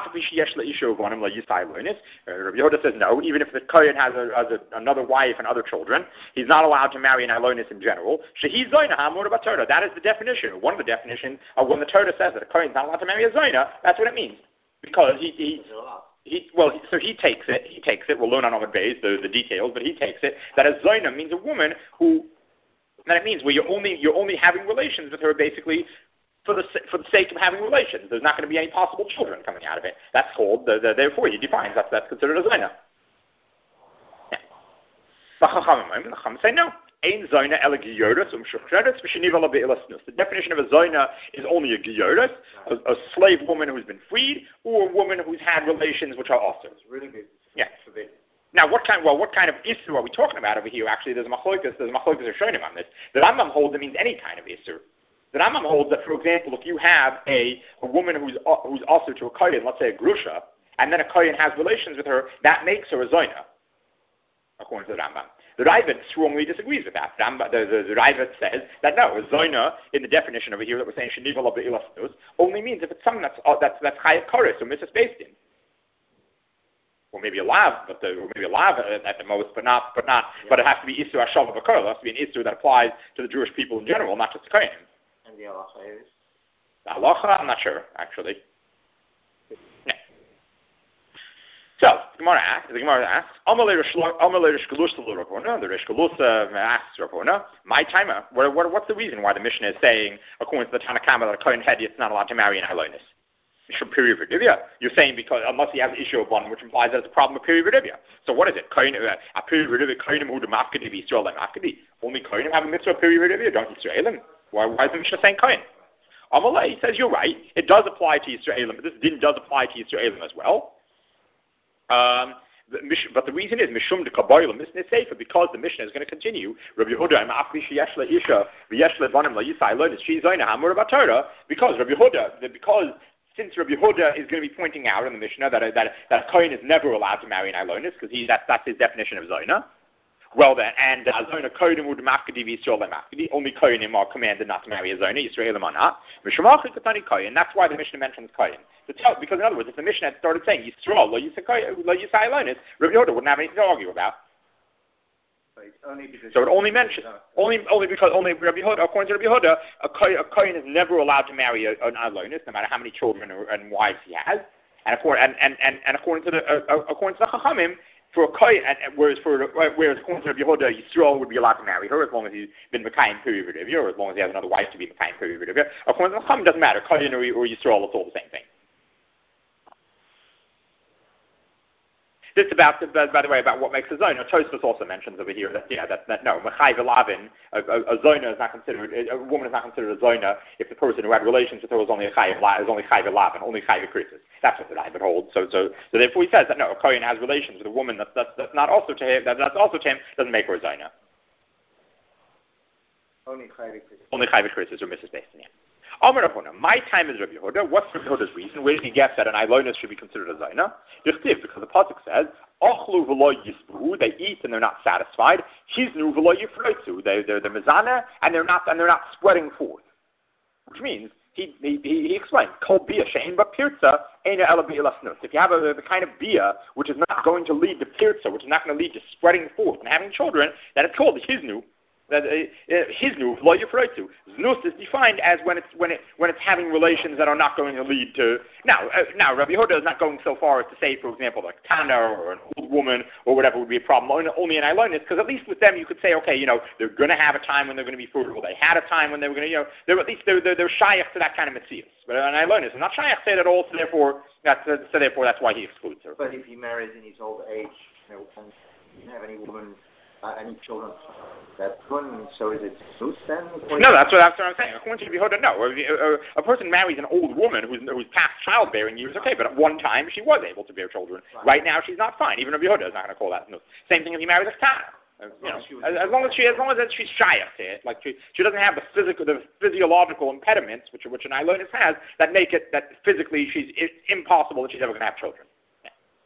Speaker 1: Rabbi Yehuda says no, even if the Kohen has, a, has a, another wife and other children, he's not allowed to marry an Ilonis in general. That is the definition, one of the definitions of when the Torah says that a Kohen is not allowed to marry a Zoina, that's what it means. Because he, he, he well, so he takes it, he takes it, we'll learn on Amud Beis the, the details, but he takes it, that a Zoina means a woman who, that it means where you're only, you're only having relations with her basically for the for the sake of having relations. There's not going to be any possible children coming out of it. That's called, the, the, therefore he defines, that's, that's considered a Zoina. Yeah. The Chachamim say no. Ein Zoina ela Giyoros um Shuchredes v'sheniva be'ilasnus. The definition of a Zoina is only a Giyoros, a, a slave woman who's been freed, or a woman who's had relations which are also.
Speaker 2: It's really good.
Speaker 1: Yeah. Now, what kind? Well, what kind of issur are we talking about over here? Actually, there's a machlokas. There's a machlokas or shonim on this. The Rambam holds it means any kind of issur. The Rambam holds that, for example, if you have a, a woman who's uh, who's also to a kohen, let's say a grusha, and then a kohen has relations with her, that makes her a zoina, according to the Rambam. The Raavad strongly disagrees with that. Rambam, the, the, the Raavad says that no, a zoina, in the definition over here that we're saying sheniva be'ilasnus, only means if it's something that's uh, that's that's chayav koros or mitzvah based in, or maybe a lav, but the, or maybe a lav at, at the most, but not but not. Yeah. But it has to be issur hashava b'korah. It has to be an issur that applies to the Jewish people in general, not just the kohen.
Speaker 2: And the halacha is?
Speaker 1: The halacha, I'm not sure, actually. Yeah. So, the Gemara asks, the Gemara asks, Amalei Rish Galusa L'Ravona, the Rish Galusa asks Ravona, my timer, what, what, what's the reason why the Mishnah is saying, according to the Tanakama, that a Kohen Hedyot is not allowed to marry an Ilonis? Period Verdivya. You're saying because, unless he has the issue of one, which implies that it's a problem of period Verdivya. So what is it? Kohen, uh, a period Verdivya, Kohenim Uda Mafkadi, Yisrael Mafkadi. Only Kohenim have a mitzvah period Verdivya, don't Yisraelim. Why, why is the Mishnah saying Kohen? Amalei says, you're right, it does apply to Yisraelim, but this din does apply to Yisraelim as well. Um, the, but the reason is, Mishum de Kabayla, Mishnah Sefer, because the Mishnah is going to continue, Rabbi Yehuda, because Rabbi Yehuda, because since Rabbi Yehuda is going to be pointing out in the Mishnah that a, that, that a Kohen is never allowed to marry an Ilonis, because that's, that's his definition of Zoina. Well then, and Zoina Kohenim would mafkadi v'Yisrael mafkadi. Only Kohenim are commanded not to marry a Zoina. Yisraelim are not. Mishamachi katani Kohen. That's why the Mishnah mentions Kohen. To tell, because in other words, if the Mishnah had started saying Yisrael lo Yisai Ilonis, Rabbi Yehuda wouldn't have anything to argue about.
Speaker 2: So, it's only because
Speaker 1: so it only mentions only only because only Rabbi Yehuda, according to Rabbi Yehuda, a Kohen, a Kohen is never allowed to marry a, an Ilonis, no matter how many children or, and wives he has. And according and, and, and, and according to the uh, according to the Chachamim, for a Kohen, and, and whereas for whereas according to Rabbi Yehuda, Yisrael would be allowed to marry her as long as he's been Mekayim period Verdivya, or as long as he has another wife to be Mekayim period Verdivya. According to the Chachamim, it doesn't matter. Kohen or, or Yisrael, it's all the same thing. This about, by the way, about what makes a Zoina. Tosfos also mentions over here that, yeah, that, that no, Mechai V'Lavin, a, a, a Zoina is not considered, a woman is not considered a Zoina if the person who had relations with her was only a Chai is only Chai V'Lavin, only Chai V'Krisis. That's what the Raavad holds. So, so, so therefore he says that no, a Kohen has relations with a woman that's, that's, that's not also to him, that, that's also to him, doesn't make her a Zoina.
Speaker 2: Only Chai V'Krisis.
Speaker 1: Only Chai V'Krisis or Missus Basin, yeah. Amar Rav Huna, my time is Rabbi Yehuda. What's Rabbi Yehuda's reason? Where did he guess that an Eilonis should be considered a Zaina? Because the pasuk says, Ochlu v'lo yisbuhu, they eat and they're not satisfied. Hiznu v'lo yifroitzu, they they're the mizana and they're not and they're not spreading forth. Which means he he, he explained, Kol bia she'en ba pirza eina ela b'ilasnus. If you have a, the kind of bia which is not going to lead to pirza, which is not going to lead to spreading forth and having children, then it's called hiznu. That hiznu lo yifroitzu. Znus is defined as when it's when it when it's having relations that are not going to lead to. Now, uh, now Rabbi Yehuda is not going so far as to say, for example, like Tana or an old woman or whatever would be a problem. Only an Eilonis, because at least with them you could say, okay, you know, they're going to have a time when they're going to be fertile. They had a time when they were going to, you know, they're at least they're they're, they're shaykh to that kind of mitzvah. But an Eilonis is not shaykh to it at all. So therefore, that's uh, so therefore that's why he excludes her.
Speaker 2: But if he marries in his old age, you know, and he didn't have any woman. Uh, any children, that's one, so is it Zeus then?
Speaker 1: No, that's what, that's what I'm saying. According to Yehuda, no. A, a, a person marries an old woman who's, who's past childbearing years, okay, but at one time she was able to bear children. Right, right now she's not fine. Even if Yehuda is not going to call that Zeus. Same thing if he marries a Tana. Uh, you know, as, as long as she, as long as she's shy of it, like she, she doesn't have the physical, the physiological impediments which which an Eilonis has that make it that physically she's it's impossible that she's ever going to have children. Yeah.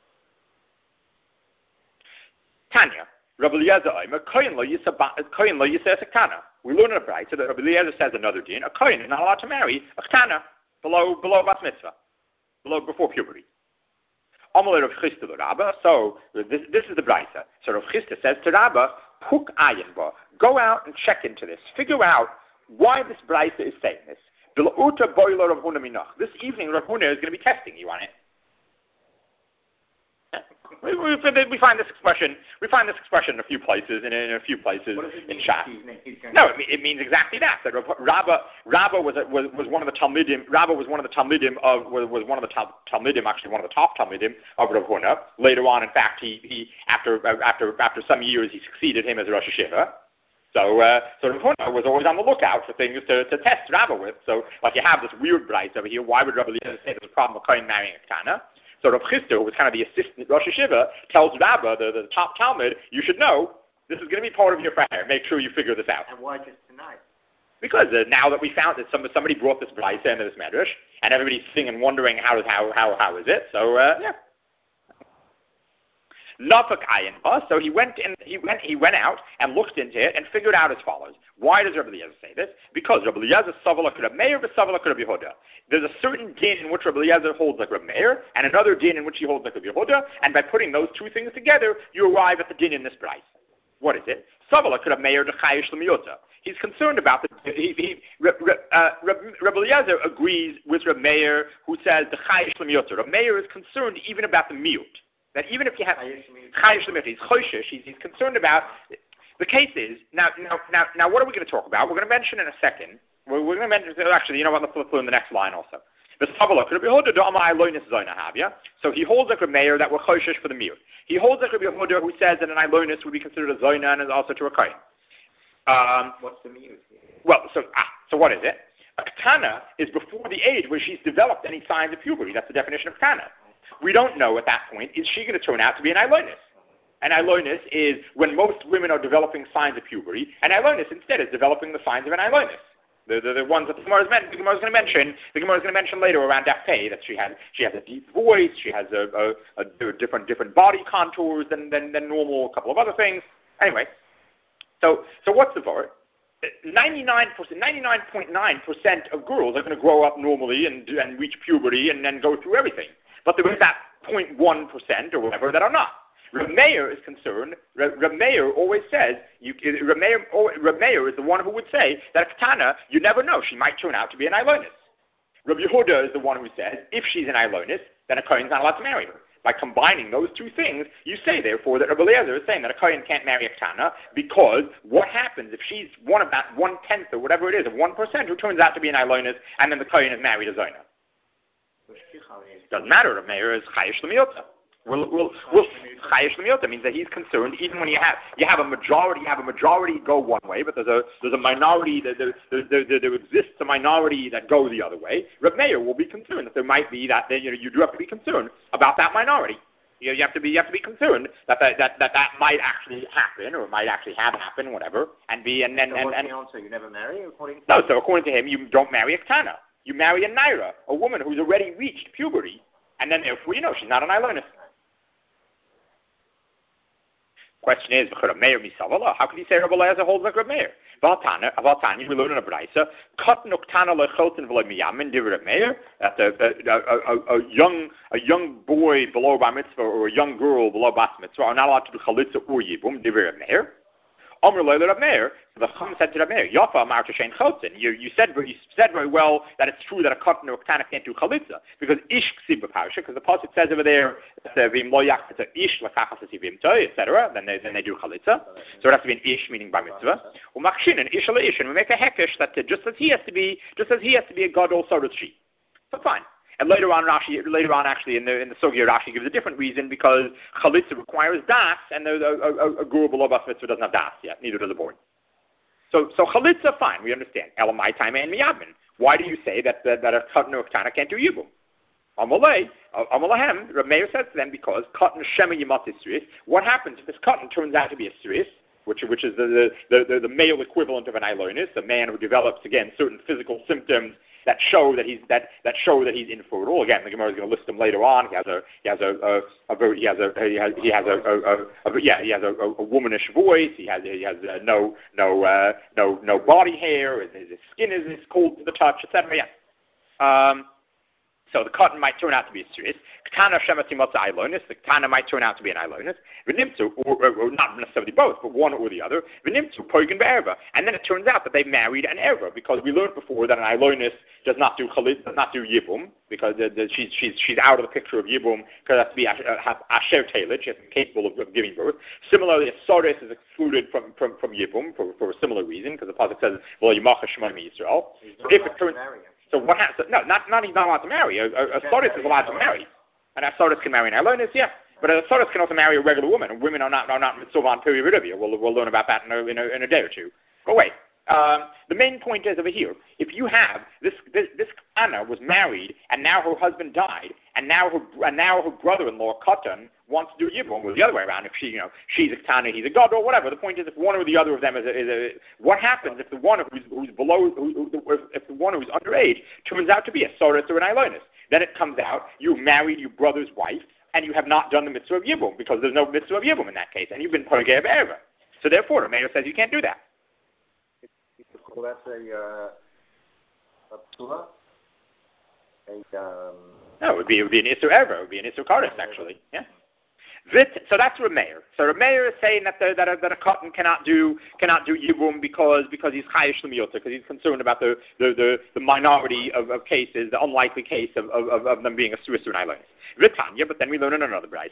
Speaker 1: Tanya. Rabbi Eliezer, a kohen lo yiseh a kana. We learn in a brayta that Rabbi Eliezer says another din. A kohen is not allowed to marry a kana below below bas mitzvah, below before puberty. Amalei Rav Chisda to Rabba. So this, this is the brayta. So Rav Chisda says to Rabba, puk ayin ba. Go out and check into this. Figure out why this brayta is saying this. Bil'uta boiler Rav Huna minach. This evening Rav Huna is going to be testing you on it. We, we, we find this expression. We find this expression in a few places, and in a few places in Shas. No, it, it means exactly that. That Rabba, Rabba was, a, was was one of the Talmidim. Rabba was one of the Talmidim of was, was one of the tal, Talmidim, actually one of the top Talmidim of Rav Huna. Later on, in fact, he, he after after after some years he succeeded him as Rosh Hashiva. So, uh, so Rav Huna was always on the lookout for things to, to test Rabba with. So, like you have this weird brayta over here. Why would Rabbi Eliezer say there's a problem with kohen marrying a kana? So Rav Chisda, who was kind of the assistant Rosh Hashiva, tells Rabba, the, the top Talmud, you should know this is going to be part of your prayer. Make sure you figure this out.
Speaker 2: And why just tonight?
Speaker 1: Because uh, now that we found that some, somebody brought this brayta into this medrash, and everybody's sitting and wondering how how how how is it? So uh, yeah. Nafak ayin ba. So he went in. He went. He went out and looked into it and figured out as follows. Why does Rabbi Eliezer say this? Because Rabbi Eliezer savala could have Meir, but savala could have Yehuda. There's a certain din in which Rabbi Eliezer holds like Rabbi Meir, and another din in which he holds like Rabbi Yehuda. And by putting those two things together, you arrive at the din in this price. What is it? Savala could have Meir the chayish l'miyota. He's concerned about the. He, he, uh, Rabbi Eliezer agrees with Rabbi Meir, who says the chayish l'miyota. Rabbi Meir is concerned even about the miyut. That even if you have chayish l'miyota, he's choshish. He's, he's concerned about. The case is now, now, now, now. What are we going to talk about? We're going to mention in a second. We're, we're going to mention actually. You know what? Let's flip through in the next line also. So he holds like a mayor that we're choshish for the miyut. He holds like Rabbi Yehuda who says that an Eilonis would be considered a zoyna and is also to a kohen. Um,
Speaker 2: What's the miyut?
Speaker 1: Well, so ah, so what is it? A katana is before the age where she's developed any signs of puberty. That's the definition of katana. We don't know at that point, is she going to turn out to be an Eilonis? An Eilonis is when most women are developing signs of puberty, and Eilonis instead is developing the signs of an Eilonis. The, the, the ones that the Gemara is going to mention, the Gemara is going to mention later around Daf Pei that she has she has a deep voice, she has a, a, a different different body contours than, than than normal, a couple of other things. Anyway, so so what's the var? ninety-nine percent, ninety-nine point nine percent of girls are going to grow up normally and and reach puberty and then go through everything. But there is that zero point one percent or whatever that are not. Reb Meir is concerned. Reb Meir always says, you, Reb, Meir, Reb Meir is the one who would say that a katana, you never know, she might turn out to be an Eilonis. Reb Yehuda is the one who says, if she's an Eilonis, then a kohen's not allowed to marry her. By combining those two things, you say, therefore, that Reb Eliezer is saying that a kohen can't marry a katana because what happens if she's one of that one-tenth or whatever it is, of one percent who turns out to be an Eilonis, and then the kohen is married a Zoyna? Doesn't matter. Reb Meir is chayish l'miyota. Well, well, well, chayish l'miyota means that he's concerned even when you have you have a majority, you have a majority go one way, but there's a there's a minority that there, there, there, there exists a minority that go the other way. Reb Meir will be concerned that there might be that you know you do have to be concerned about that minority. You, you have to be you have to be concerned that that, that that that might actually happen, or might actually have happened, whatever, and be and then
Speaker 2: so
Speaker 1: and,
Speaker 2: what's
Speaker 1: and
Speaker 2: the answer? You never marry, according to
Speaker 1: no. So according to him, you don't marry a Ktana. You marry a Naira, a woman who's already reached puberty, and then therefore you know she's not an Ilonis. Question is, how can you say Rabbi Eliezer holds like Rabbi Meir? Valtanya, we learn in a brayso, that a, a, a, a young a young boy below bar mitzvah or a young girl below bas mitzvah are not allowed to do chalitza or yibum. Divrei Rabbi Meir. Omer Leila Rabbi Meir. The Chum said to Rabbi Meir, Yafa Amar Shein Chotzin. You you said you said very well that it's true that a katan or a ktana can't do chalitza because ish ksib b'parsha, because the pasuk says over there that v'im lo yak it's a ish l'kachas esivim toy et cetera. Then they then they do chalitza. So it has to be an ish meaning bar mitzvah. U'makshin an ish ish and we make a hekesh that just as he has to be just as he has to be a gadol so does she. So fine. And later on, Rashi, later on, actually, in the in the Sugya, Rashi gives a different reason because chalitza requires das, and the, a, a, a guru below bas mitzvah doesn't have das yet. Neither does a boy. So, so chalitza, fine, we understand. Elamai time and miyabin. Why do you say that that, that a katan or a ktana can't do yibum? Amalei, amalahem. Rav Meir says to them because katan shema yimat is. What happens if this katan turns out to be a sris? Which, which is the the, the the male equivalent of an ilonis, a man who develops again certain physical symptoms that show that he's that, that show that he's infertile. Again, the Gemara is going to list them later on. He has a he has a, a, a very he has a he has he has a, a, a, a yeah he has a, a, a womanish voice. He has he has uh, no no uh, no no body hair. His, his skin is, is cold to the touch, et cetera. Yeah. Um, So the katan might turn out to be a serious. Ktana shematimotza ilonis. The ktana might turn out to be an ilonis. V'nimtzu, or, or, or not necessarily both, but one or the other. V'nimtzu poigen be'erva. And then it turns out that they married an erva, because we learned before that an ilonis does not do chalit, does not do yibum, because the, the, she's she's she's out of the picture of yibum, because it has to be asher telit. She has to be capable of, of giving birth. Similarly, a soris is excluded from from, from yibum for, for a similar reason, because the pasuk says, "Well, yimacha shema Yisrael." So if it turns So what happens? No, not not he's not allowed to marry. A, a, a Sodus is allowed to marry. And a Sodus can marry an Ilonis, yeah. But a Sodus can also marry a regular woman. And women are not are not mitzvah period. We'll we'll learn about that in a, in a, in a day or two. But wait. Um, the main point is over here. If you have this this this Anna was married and now her husband died and now her and now her brother-in-law Katan wants to do yibum, or the other way around. If she you know she's a Ktana, he's a god, or whatever. The point is, if one or the other of them is a, is a what happens if the one who's, who's below who, who, if the one who's underage turns out to be a Soros or an Ilonis? Then it comes out you married your brother's wife and you have not done the mitzvah of yibum because there's no mitzvah of yibum in that case, and you've been pargei of erva. So therefore, the mayor says you can't do that.
Speaker 2: Well, that's a uh, a pula. A um.
Speaker 1: No, it would be it would be an isur erva. It would be an isur kares actually. Yeah. Vit, so that's Rav Meir. So Rav Meir is saying that the, that a, that a katan cannot do cannot do yibum because because he's chayish l'miyota, because he's concerned about the the, the, the minority of, of cases, the unlikely case of, of, of them being a suisur and ilonis. Vitanya, but then we learn in another brayso.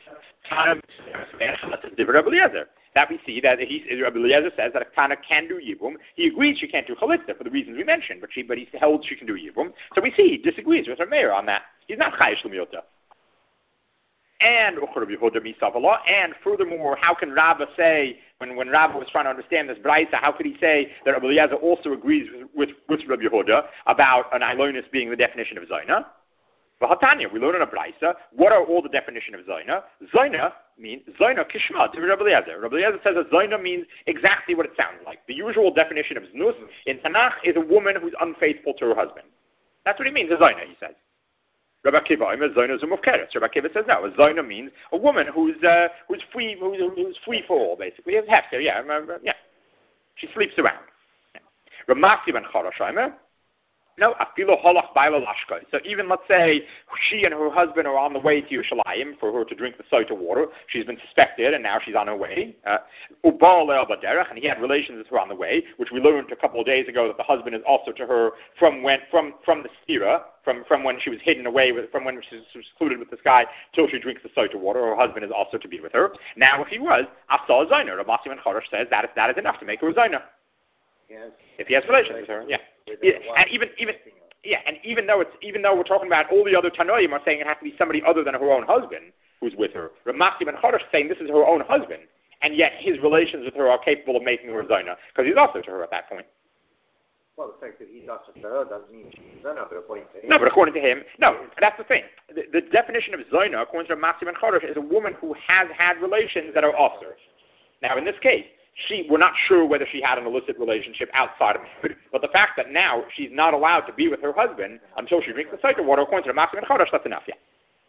Speaker 1: That we see that he, Rabbi Eliezer says that a Ktana can do Yibum. He agrees she can't do Chalitza for the reasons we mentioned, but she but he held she can do Yibum. So we see he disagrees with Rav Meir on that. He's not Chayish L'miyota. And and furthermore, how can Rabba say, when, when Rabba was trying to understand this Braisa, how could he say that Rabbi Eliezer also agrees with, with, with Rabbi Yehuda about an Ilonis being the definition of Zaina? V'hatanya, we learn in a Braisa, what are all the definition of Zaina? Zaina means, Zaina kishma, to Rabbi Eliezer. Rabbi Eliezer says that Zaina means exactly what it sounds like. The usual definition of Znus in Tanakh is a woman who's unfaithful to her husband. That's what he means, a Zaina, he says. Rabbi Akiva, I'm a Zaina Zumufkeres. Rabbi Akiva says no, a Zaina means a woman who's uh, who's free who's, who's free for all, basically. It's hefker, yeah, yeah. She sleeps around. Rabbi Masi ben Chorashaimer, no, afilo holach baila lashkai. So even, let's say, she and her husband are on the way to Yerushalayim for her to drink the Soita water. She's been suspected, and now she's on her way. Ubal le'al baderech, and he had relations with her on the way, which we learned a couple of days ago that the husband is also to her from when from from the stira, from from when she was hidden away, with, from when she was secluded with this guy till she drinks the Soita water. Her husband is also to be with her. Now, if he was, Afsal Zaina, Rabbi Masi ben Chorosh says that is, that is enough to make her a Zaina.
Speaker 2: Yes.
Speaker 1: If he has relations with her, yeah. Yeah, and even even yeah, and even though it's even though we're talking about all the other Tanoim are saying it has to be somebody other than her own husband who's with her. Rav Masi ben Chorosh saying this is her own husband, and yet his relations with her are capable of making her Zaina, because he's also to her at that point.
Speaker 2: Well, the fact that he does it to her doesn't mean she's zona, but according to him...
Speaker 1: No, but according to him, no, that's the thing. The, the definition of zona, according to Masim and Chodesh, is a woman who has had relations that are osur. Now, in this case, she, we're not sure whether she had an illicit relationship outside of marriage, but the fact that now she's not allowed to be with her husband until she drinks the cider water, according to Masim and Chodesh, that's enough, yeah.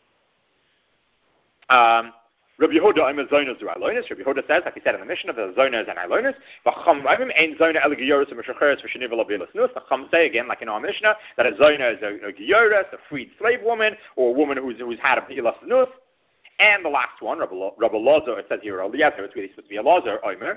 Speaker 1: Um... Rabbi Yehuda, I'm a zonas or alonis. Rabbi Yehuda says, like he said in the mission of the zonas and alonis, v'cham ein zona el giyoros v'shacheres v'shenivel avilas nus. The chum say again, like in our Mishnah, that a zona is a, a giyoros, a freed slave woman, or a woman who's who's had a bilas nus. And the last one, Rabbi Lozer, it says here, Eliezer, it's really supposed to be a Lozer, Omer.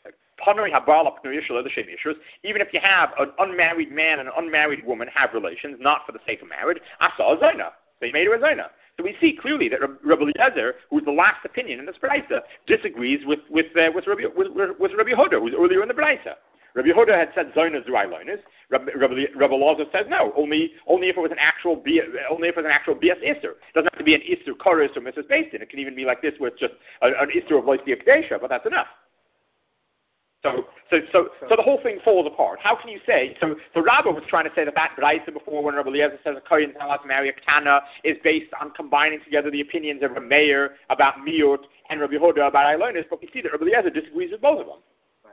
Speaker 1: Even if you have an unmarried man and an unmarried woman have relations, not for the sake of marriage, I saw a zona. They made her a zona. So we see clearly that Rabbi Eliezer, who's the last opinion in this Braisa, disagrees with with uh, with Rabbi with, with Rabbi Yehuda, who's earlier in the Braisa. Rabbi Yehuda had said zonas zuailonis. Rabbi Rabbi Eliezer says no, only only if it was an actual only if it was an actual bias isser. It doesn't have to be an isser chorus or Missus Basin. It can even be like this, where it's just a, an isser of loistia kadesha, but that's enough. So, so, so, so the whole thing falls apart. How can you say? So, so Rabbah was trying to say that that Braisa before, when Rabbi Eliezer says a kohen is not allowed to marry a ketana, is based on combining together the opinions of Rabbi Meir about miut and Rabbi Yehuda about Ailonis. But we see that Rabbi Eliezer disagrees with both of them.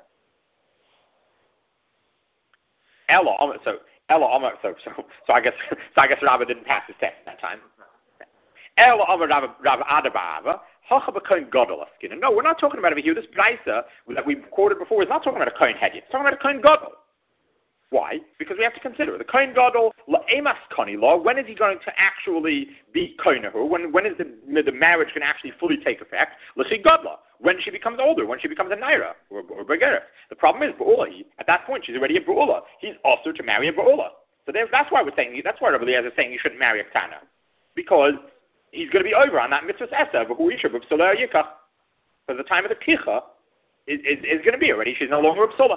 Speaker 1: Ella, so Ella, so so so I guess so I guess Rabbah didn't pass his test that time. Ella, Rabbah, Rabbah Adabava. No, we're not talking about over here. This Braisa that we quoted before is not talking about a Kohen Hedya. It's talking about a Kohen Gadol. Why? Because we have to consider the Kohen Gadol la'emas koni law. When is he going to actually be Kohenahu? When when is the the marriage going to actually fully take effect? L'chi Gadla. When she becomes older, when she becomes a Naira or, or Begeret. The problem is Ba'ula. At that point, she's already a Ba'ula. He's also to marry a Ba'ula. So that's why we're saying. That's why Rabbi Eliezer is saying you shouldn't marry a Ketana, because he's going to be over on that mitzvah esa, but who isha b'psula yikach. Because the time of the kicha is, is, is going to be already. She's no longer a psula.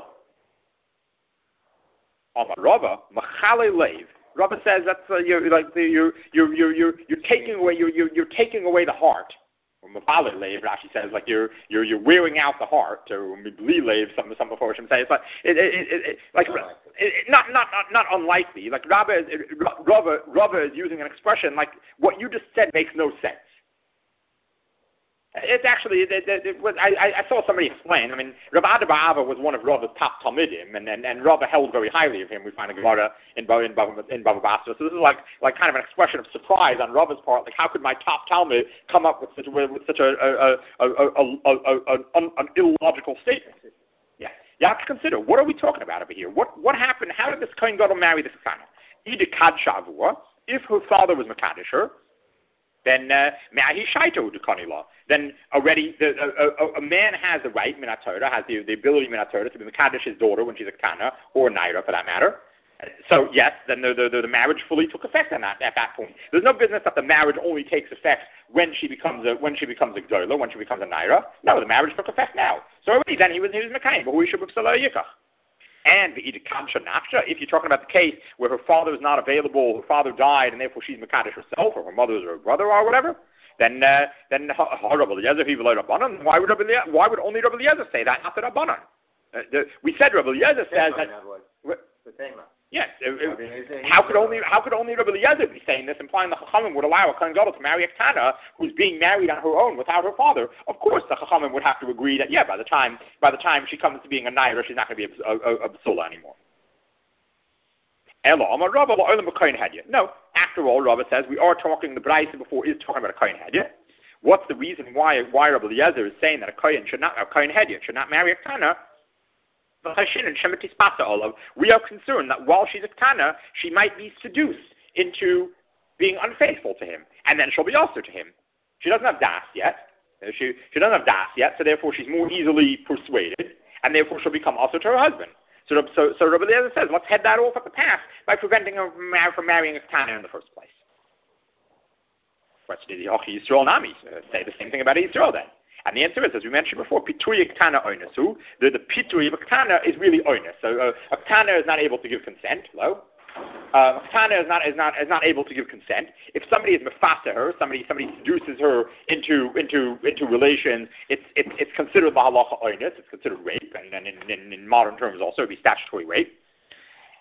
Speaker 1: Amar Rabba machale leiv. Rabba says that's uh, you're like the, you're you're you're you're you're taking away you're you're, you're taking away the heart. Or machale leiv, Rashi says, like you're you're you're wearing out the heart. Or mibli leiv, some some before him say, but it, it, it, it, like. It, not, not, not, not unlikely. Like Rabba is, Rabba, Rabba is using an expression like what you just said makes no sense. It's actually, it, it, it was, I, I saw somebody explain. I mean, Rabbi Adaba'ava was one of Rabba's top Talmidim, and, and, and Rabba held very highly of him. We find a Gemara in Bava, in Bava, in Bava Basra. So this is like, like kind of an expression of surprise on Rabba's part. Like, how could my top Talmud come up with such, with such a, a, a, a, a, a, a, an, an illogical statement? Yeah. You have to consider, what are we talking about over here? What what happened? How did this Kohen Gadol marry this Ketana? If her father was Mekadosh her, then Me'ahi Shaito Dekani law. Then already the, a, a, a man has the right, Minat Torah, has the, the ability Minat Torah to be Mekadosh his daughter when she's a Ketana, or a Naira for that matter. So yes, then the, the, the marriage fully took effect on that, at that point. There's no business that the marriage only takes effect when she becomes a when she becomes a Gdola, when she becomes a Naira. No, the marriage took effect now. So already then he was he was Mekayim, but who should be Psala Yikach. And the Idikansha Nafsha, if you're talking about the case where her father is not available, her father died, and therefore she's Mekadosh herself, or her mother's or her brother or whatever, then uh, then Rabbi Eliezer Rabbanan. Why would Rabbi Eliezer, why would only Rabbi Eliezer say that, not the Rabbanan? Uh, the, we said Rabbi Eliezer says that. Yes. It, how could only how could only Rabbi Eliezer be saying this, implying the Chachamim would allow a Kohen Gadol to marry a Ketana who's being married on her own without her father? Of course, the Chachamim would have to agree that yeah, by the time by the time she comes to being a Naira, she's not going to be a, a, a B'sula anymore. No. After all, Rabbi says we are talking. The Braisa before is talking about a Kohen Hedya. What's the reason why why Rabbi Eliezer is saying that a Kohen should not a Kohen Hedya should not marry a Ketana? We are concerned that while she's a Ketana, she might be seduced into being unfaithful to him, and then she'll be also to him. She doesn't have das yet. She, she doesn't have das yet, so therefore she's more easily persuaded, and therefore she'll become also to her husband. So, so, so Rabbi Eliezer says, let's head that off at the pass by preventing her from marrying a Ketana in the first place. Let's do the Ochi Yisrael Nami. Say the same thing about Yisrael then. And the answer is, as we mentioned before, pitui Ketana oinasu. The, the pitui of a Ketana is really oinus. So uh, a Ketana is not able to give consent. Hello? Uh, a Ketana is not is not is not able to give consent. If somebody is mefasa her, somebody somebody seduces her into into into relations, it's it's it's considered the halacha oinus. It's considered rape, and then in, in, in modern terms also it'd be statutory rape.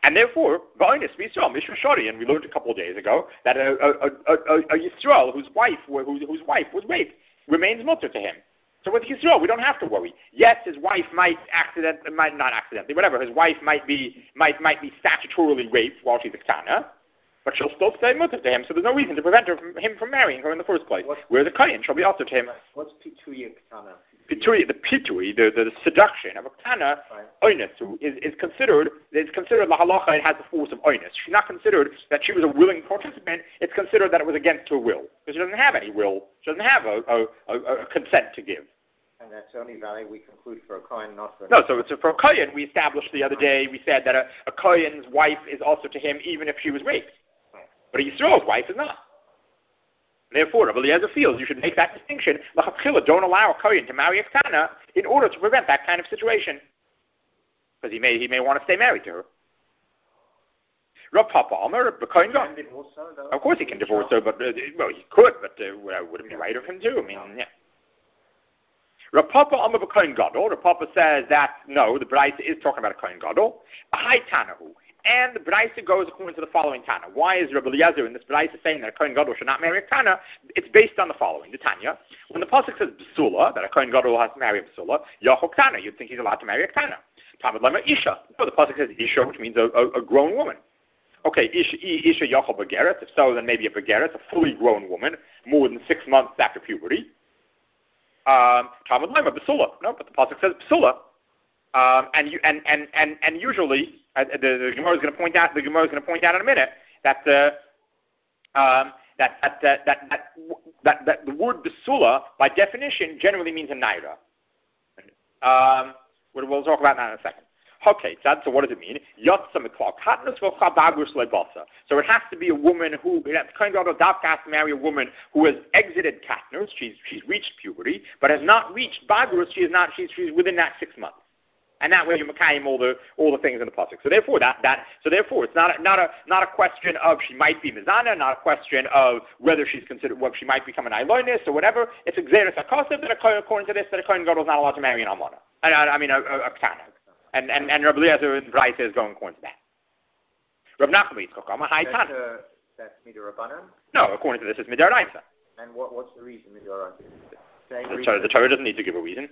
Speaker 1: And therefore, Ba'onis Yisrael, Mishra Shari, and we learned a couple of days ago that a, a, a, a, a Yisrael whose wife, whose, whose wife was raped remains mutter to him. So with Yisrael, we don't have to worry. Yes, his wife might accident, might not accidentally, whatever. His wife might be might might be statutorily raped while she's a Ketana, but she'll still stay mutter to him. So there's no reason to prevent her from, him from marrying her in the first place. What's, Whereas a Kohen shall be also to him.
Speaker 2: What's Pituya Ketana?
Speaker 1: Pitui, the pitui, the, the, the seduction of a Ketana, oinus, who is, is considered, is considered la halacha, it has the force of oinus. She's not considered that she was a willing participant, it's considered that it was against her will. Because she doesn't have any will, she doesn't have a, a, a, a consent to give.
Speaker 2: And that's only valid, we conclude, for a Kohen, not for...
Speaker 1: No, so it's a, for a Kohen, we established the other day, we said that a, a Kohen's wife is also to him even if she was raped. But a Yisrael's wife is not. Therefore, Rabbi Eliezer feels you should make that distinction. L'chatchila, don't allow a Kohen to marry a Ketana in order to prevent that kind of situation. Because he may he may want to stay married to her. Rav Papa Amar, the Kohen God. Of course he can divorce her, but, uh, well, he could, but uh, would it be right of him to? I mean, yeah. Rav Papa Amar b'Kohen Gadol. Rav Papa says that, no, the Braisa is talking about a Kohen Gadol. B'Hai Tanahu. And the Braisa goes according to the following Tana. Why is Rabbi Eliezer in this Braisa saying that a Kohen Gadol should not marry a Tana? It's based on the following. The Tanya, when the Pasuk says B'sula, that a Kohen Gadol has to marry a B'sula, Yachok Tana, you'd think he's allowed to marry a Tana. Talmud Lema Isha. No, the Pasuk says Isha, which means a, a, a grown woman. Okay, Isha, Isha Yachol Begeret. If so, then maybe a Begeret, a fully grown woman, more than six months after puberty. Um, Talmud Lema B'sula. No, but the Pasuk says B'sula. Um, and, you, and, and, and, and usually, Uh, the, the Gemara is going to point out. The Gemara is going to point out in a minute that the um, that, that, that, that, that, that, that the word besula by definition generally means a naira. Um, we'll, we'll talk about that in a second. Okay, so, so what does it mean? So it has to be a woman who, Kohen Gadol has to marry a woman who has exited katnus. She's she's reached puberty, but has not reached bagrus. She is not. She's she's within that six months. And that way you makayim all the all the things in the pasuk. So therefore that that so therefore it's not a, not a not a question of she might be mizana, not a question of whether she's considered whether she might become an ailonis or whatever. It's exeris akasev that according to this that a kohen gadol is not allowed to marry an almana. I, I, I mean a, a, a ketana. And and and Rabbi Eliezer in Braisa is going according to that. Rab Nachman Yitzchak, a high tana.
Speaker 2: Uh, that's midirabanan.
Speaker 1: No, according to this it's midaraisa.
Speaker 2: And what what's the reason midaraisa?
Speaker 1: The, the, the Torah doesn't need to give a reason.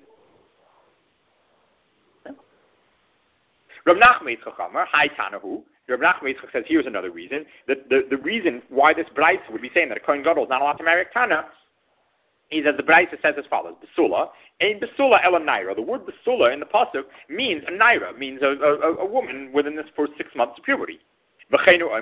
Speaker 1: Rav Nachman Yitzchak Amar, Hai Tanahu. Rav Nachman Yitzchak says here's another reason. The, the, the reason why this Braisa would be saying that a Kohen Gadol is not allowed to marry a Ketana is as the Braisa says as follows. Besula, ein Besula ela Naira. The word Besula in the Pasuk means a Naira, means a, a, a woman within this first six months of puberty. And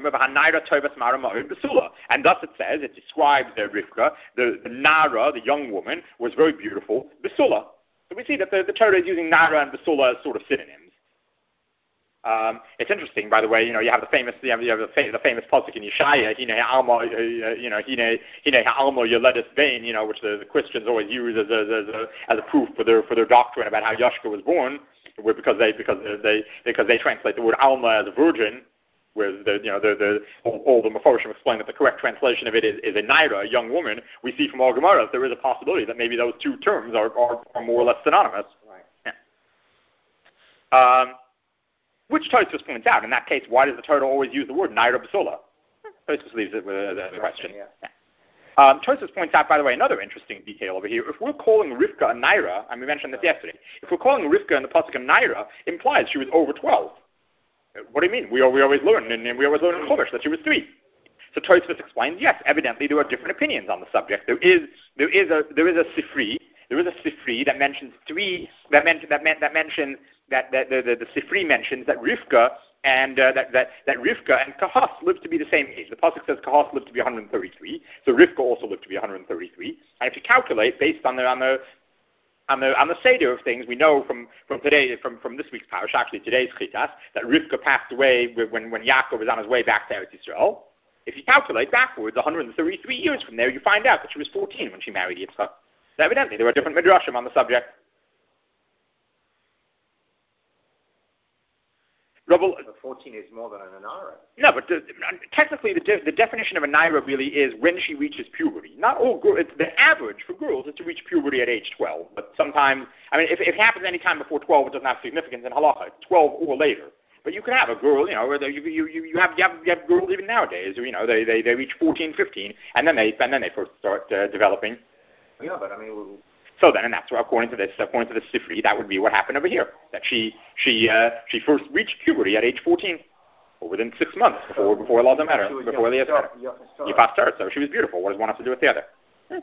Speaker 1: thus it says, it describes the Rivka, the, the Nara, the young woman, was very beautiful. Besula. So we see that the, the Torah is using Nara and Besula as sort of synonyms. Um, it's interesting, by the way. You know, you have the famous, you have, you have the, fam- the famous pasuk in Yeshaya, "Hine ha'alma," uh, you know, "Hine hine ha'alma yoledes vein," you know, which the, the Christians always use as a, as a as a proof for their for their doctrine about how Yashka was born, because they because they because they translate the word alma as a virgin, where the you know the the all, all the Mefarshim explain that the correct translation of it is, is a naira, a young woman. We see from all Gemaras there is a possibility that maybe those two terms are are, are more or less synonymous. Right. Yeah. Um. Which Tosfos points out, in that case, why does the Torah always use the word Naira B'sula? Tosfos leaves it with uh, the question. Yeah. Yeah. Um, Tosfos points out, by the way, another interesting detail over here. If we're calling Rivka a Naira, and we mentioned this yesterday, if we're calling Rivka in the pasuk a Naira, implies she was over twelve. What do you mean? We, we always learn, and we always learn in Chumash that she was three. So Tosfos explains, yes, evidently there are different opinions on the subject. There is there is a there is a Sifri, there is a Sifri that mentions three that meant that meant that mentions. That, that the, the, the Sifri mentions that Rivka and uh, that, that, that Rivka and Kahas lived to be the same age. The pasuk says Kahas lived to be one hundred thirty-three, so Rivka also lived to be one hundred thirty-three. And if you calculate based on the on the on the on the seder of things, we know from, from today from, from this week's parish, actually today's Chitas, that Rivka passed away when when Yaakov was on his way back to Eretz Yisrael. If you calculate backwards one hundred thirty-three years from there, you find out that she was fourteen when she married Yitzchak. So evidently there were different midrashim on the subject.
Speaker 2: But fourteen is more than an Naira.
Speaker 1: No, but the, technically the, de- the definition of a Naira really is when she reaches puberty. Not all girls. The average for girls is to reach puberty at age twelve. But sometimes, I mean, if, if it happens any time before twelve, it doesn't have significance in halacha. twelve or later. But you can have a girl, you know, where you you you you have you have, you have girls even nowadays who, you know, they, they, they reach fourteen, fifteen, and then they and then they first start uh, developing.
Speaker 2: Yeah, but I mean. We'll,
Speaker 1: So then, and that's what, according to this, according to the Sifri, that would be what happened over here. That she she uh, she first reached puberty at age fourteen, or within six months before before Allah matter, before the Yafastar. Yafastar. So she was beautiful. What does one have to do with the other? Hmm.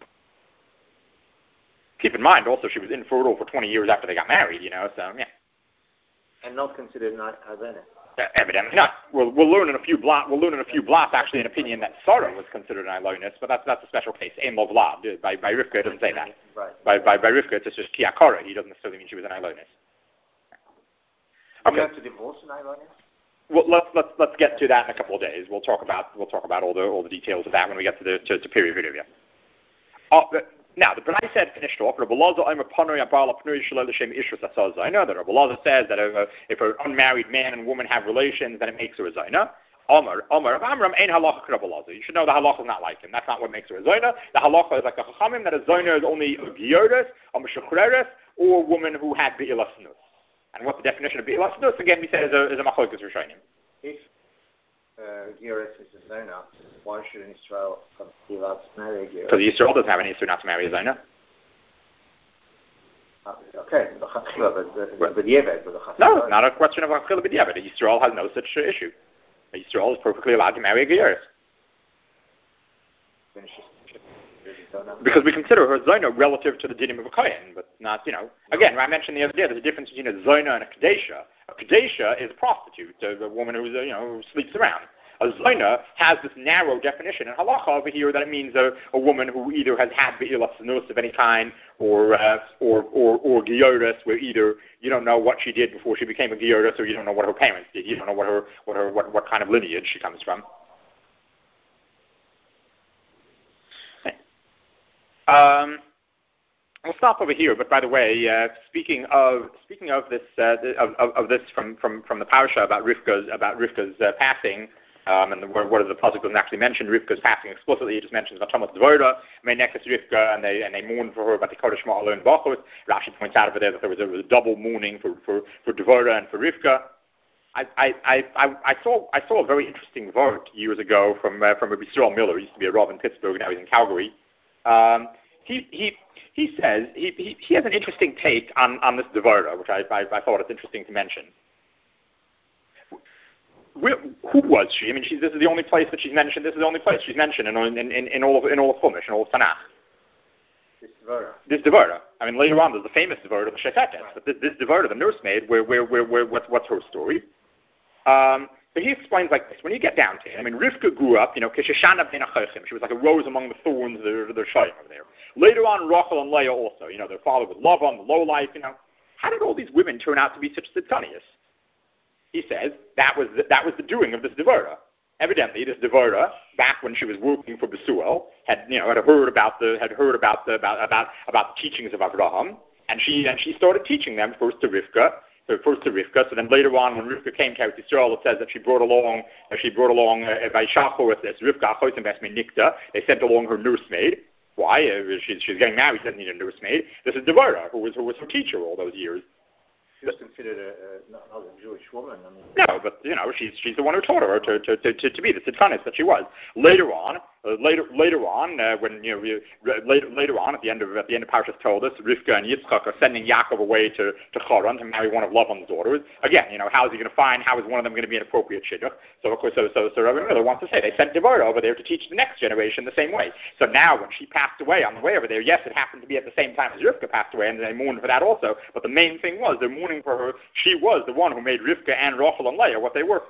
Speaker 1: Keep in mind, also, she was infertile for twenty years after they got married. You know, so yeah.
Speaker 2: And not considered not Hazana.
Speaker 1: Uh, evidently not. We'll, we'll learn in a few blocks. We'll learn in a few blocks actually an opinion that Sarah was considered an Ilonis, but that's that's a special case. Ein Lovla. By by Rivka, it doesn't say that.
Speaker 2: Right.
Speaker 1: By by by Rivka, it's just Kiakara. He doesn't necessarily mean she was an Ilonis.
Speaker 2: Okay. You have to divorce an Ilonis?
Speaker 1: Well, let's let's let's get to that in a couple of days. We'll talk about we'll talk about all the all the details of that when we get to the to, to period video. Uh, Now, the B'nai said finished off. Rabbi Lazar I know that Rabbi Lazar says that if, if an unmarried man and woman have relations, then it makes her a zayna. Amar, Amar, Amram ain't halacha Rabbi Lazar. You should know the halacha is not like him. That's not what makes her a zayna. The halacha is like the chachamim that a zayna is only a gioris, a meshachreres, or a woman who had be'ilas nus. And what the definition of be'ilas nus again we said is a is a machlokes rishonim.
Speaker 2: If Uh, Gioris is a zona, why should an Israel be allowed to marry a Gioris?
Speaker 1: Because Israel doesn't have an issue not to marry a zona.
Speaker 2: Uh, okay, but the Yeved, but the
Speaker 1: No, not a question of Chachila b'diavad. Israel has no such uh, issue. Israel is perfectly allowed to marry a Gioris. Because we consider her zona relative to the dinim of a kohen, but not, you know. Again, I mentioned the other day, there's a difference between a zona and a kadesha. A kadesha is a prostitute, a, a woman who's, you know, who sleeps around. A zona has this narrow definition in halacha over here that it means a, a woman who either has had be'ilas nus of any kind, or uh, or or or gioris, where either you don't know what she did before she became a gioris, or you don't know what her parents did, you don't know what her what her what, what kind of lineage she comes from. Um, we'll stop over here. But by the way, uh, speaking of speaking of this uh, of, of, of this from, from, from the parasha about Rivka's about Rivka's uh, passing, um, and the, what of the pasuk doesn't actually mention Rivka's passing explicitly. It just mentions Vatamas Dvorah, Meinekas Rivka, and they and they mourned for her. But the Kodesh Ma'ala and Bachos. Rashi points out over there that there was a, was a double mourning for for for Dvorah and for Rivka. I, I, I, I saw I saw a very interesting vote years ago from uh, from Rabbi Yisrael Miller. He used to be a Rav in Pittsburgh, now he's in Calgary. Um, he he he says he, he he has an interesting take on, on this Devorah, which I, I I thought it's interesting to mention. Where, who was she? I mean, she's, this is the only place that she's mentioned. This is the only place she's mentioned in in in, in all of in all of Chumash, in all of Tanakh.
Speaker 2: This Devorah.
Speaker 1: This Devorah. I mean, later on there's the famous Devorah, the Shefetes, but this, this Devorah, the nursemaid, where where where where what's what's her story? Um, So he explains like this. When you get down to it, I mean, Rivka grew up, you know, Kishashana ben Achachim. She was like a rose among the thorns, the the shayim over there. Later on, Rachel and Leah also, you know, their father was Lavan, the low life, you know. How did all these women turn out to be such tzidkanias? He says that was the, that was the doing of this Devorah. Evidently, this Devorah, back when she was working for Besuel, had you know had heard about the had heard about the about about about the teachings of Abraham, and she and she started teaching them first to Rivka. So first to Rivka, so then later on, when Rivka came to Eretz Yisrael, it says that she brought along, uh, she brought along uh, by Shachor with this Rivka Achosim Besme Nikta. They sent along her nursemaid. Why? Uh, she's she's getting married. She doesn't need a nursemaid. This is Devorah, who was who was her teacher all those years.
Speaker 2: She was considered a, a not a Jewish woman. I mean.
Speaker 1: No, but you know she's she's the one who taught her to to to, to, to be the tzidkanis that she was. Later on, uh, later later on, uh, when you know we, later later on at the end of at the end of Parshas told us, Rivka and Yitzchak are sending Yaakov away to to Charan to marry one of Lavan's daughters. Again, you know how is he going to find? How is one of them going to be an appropriate shidduch? So of course, so so so Rabbi Miller wants to say they sent Devorah over there to teach the next generation the same way. So now when she passed away on the way over there, yes, it happened to be at the same time as Rivka passed away, and they mourned for that also. But the main thing was they're mourning for her. She was the one who made Rivka and Rachel and Leah what they were.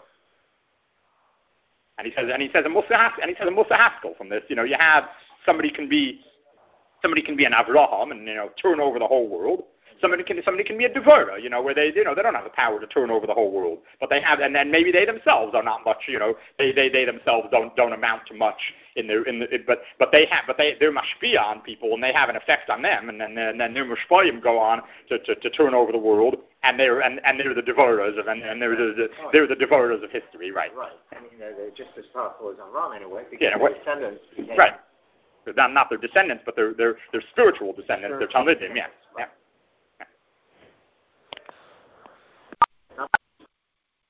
Speaker 1: And he says, and he says a Musa, and he says a Musa Haskell from this. You know, you have somebody can be, somebody can be an Avraham and you know turn over the whole world. Somebody can, somebody can be a Devorah, you know, where they, you know, they don't have the power to turn over the whole world, but they have, and then maybe they themselves are not much, you know, they, they, they themselves don't, don't amount to much in their, in the, but, but they have, but they, they're mashpia on people, and they have an effect on them, and then, and then their mashpayim go on to, to, to turn over the world, and they're, and, and they're the Devorahs of, and, and they're the, they're the Devorahs of history, right?
Speaker 2: Right. I mean, they're just as powerful as Amram anyway, because
Speaker 1: yeah,
Speaker 2: their descendants.
Speaker 1: Right. They're not, not their descendants, but they're, they're, they're spiritual descendants. They're Talmudim, yeah.
Speaker 2: Right.
Speaker 1: Yeah.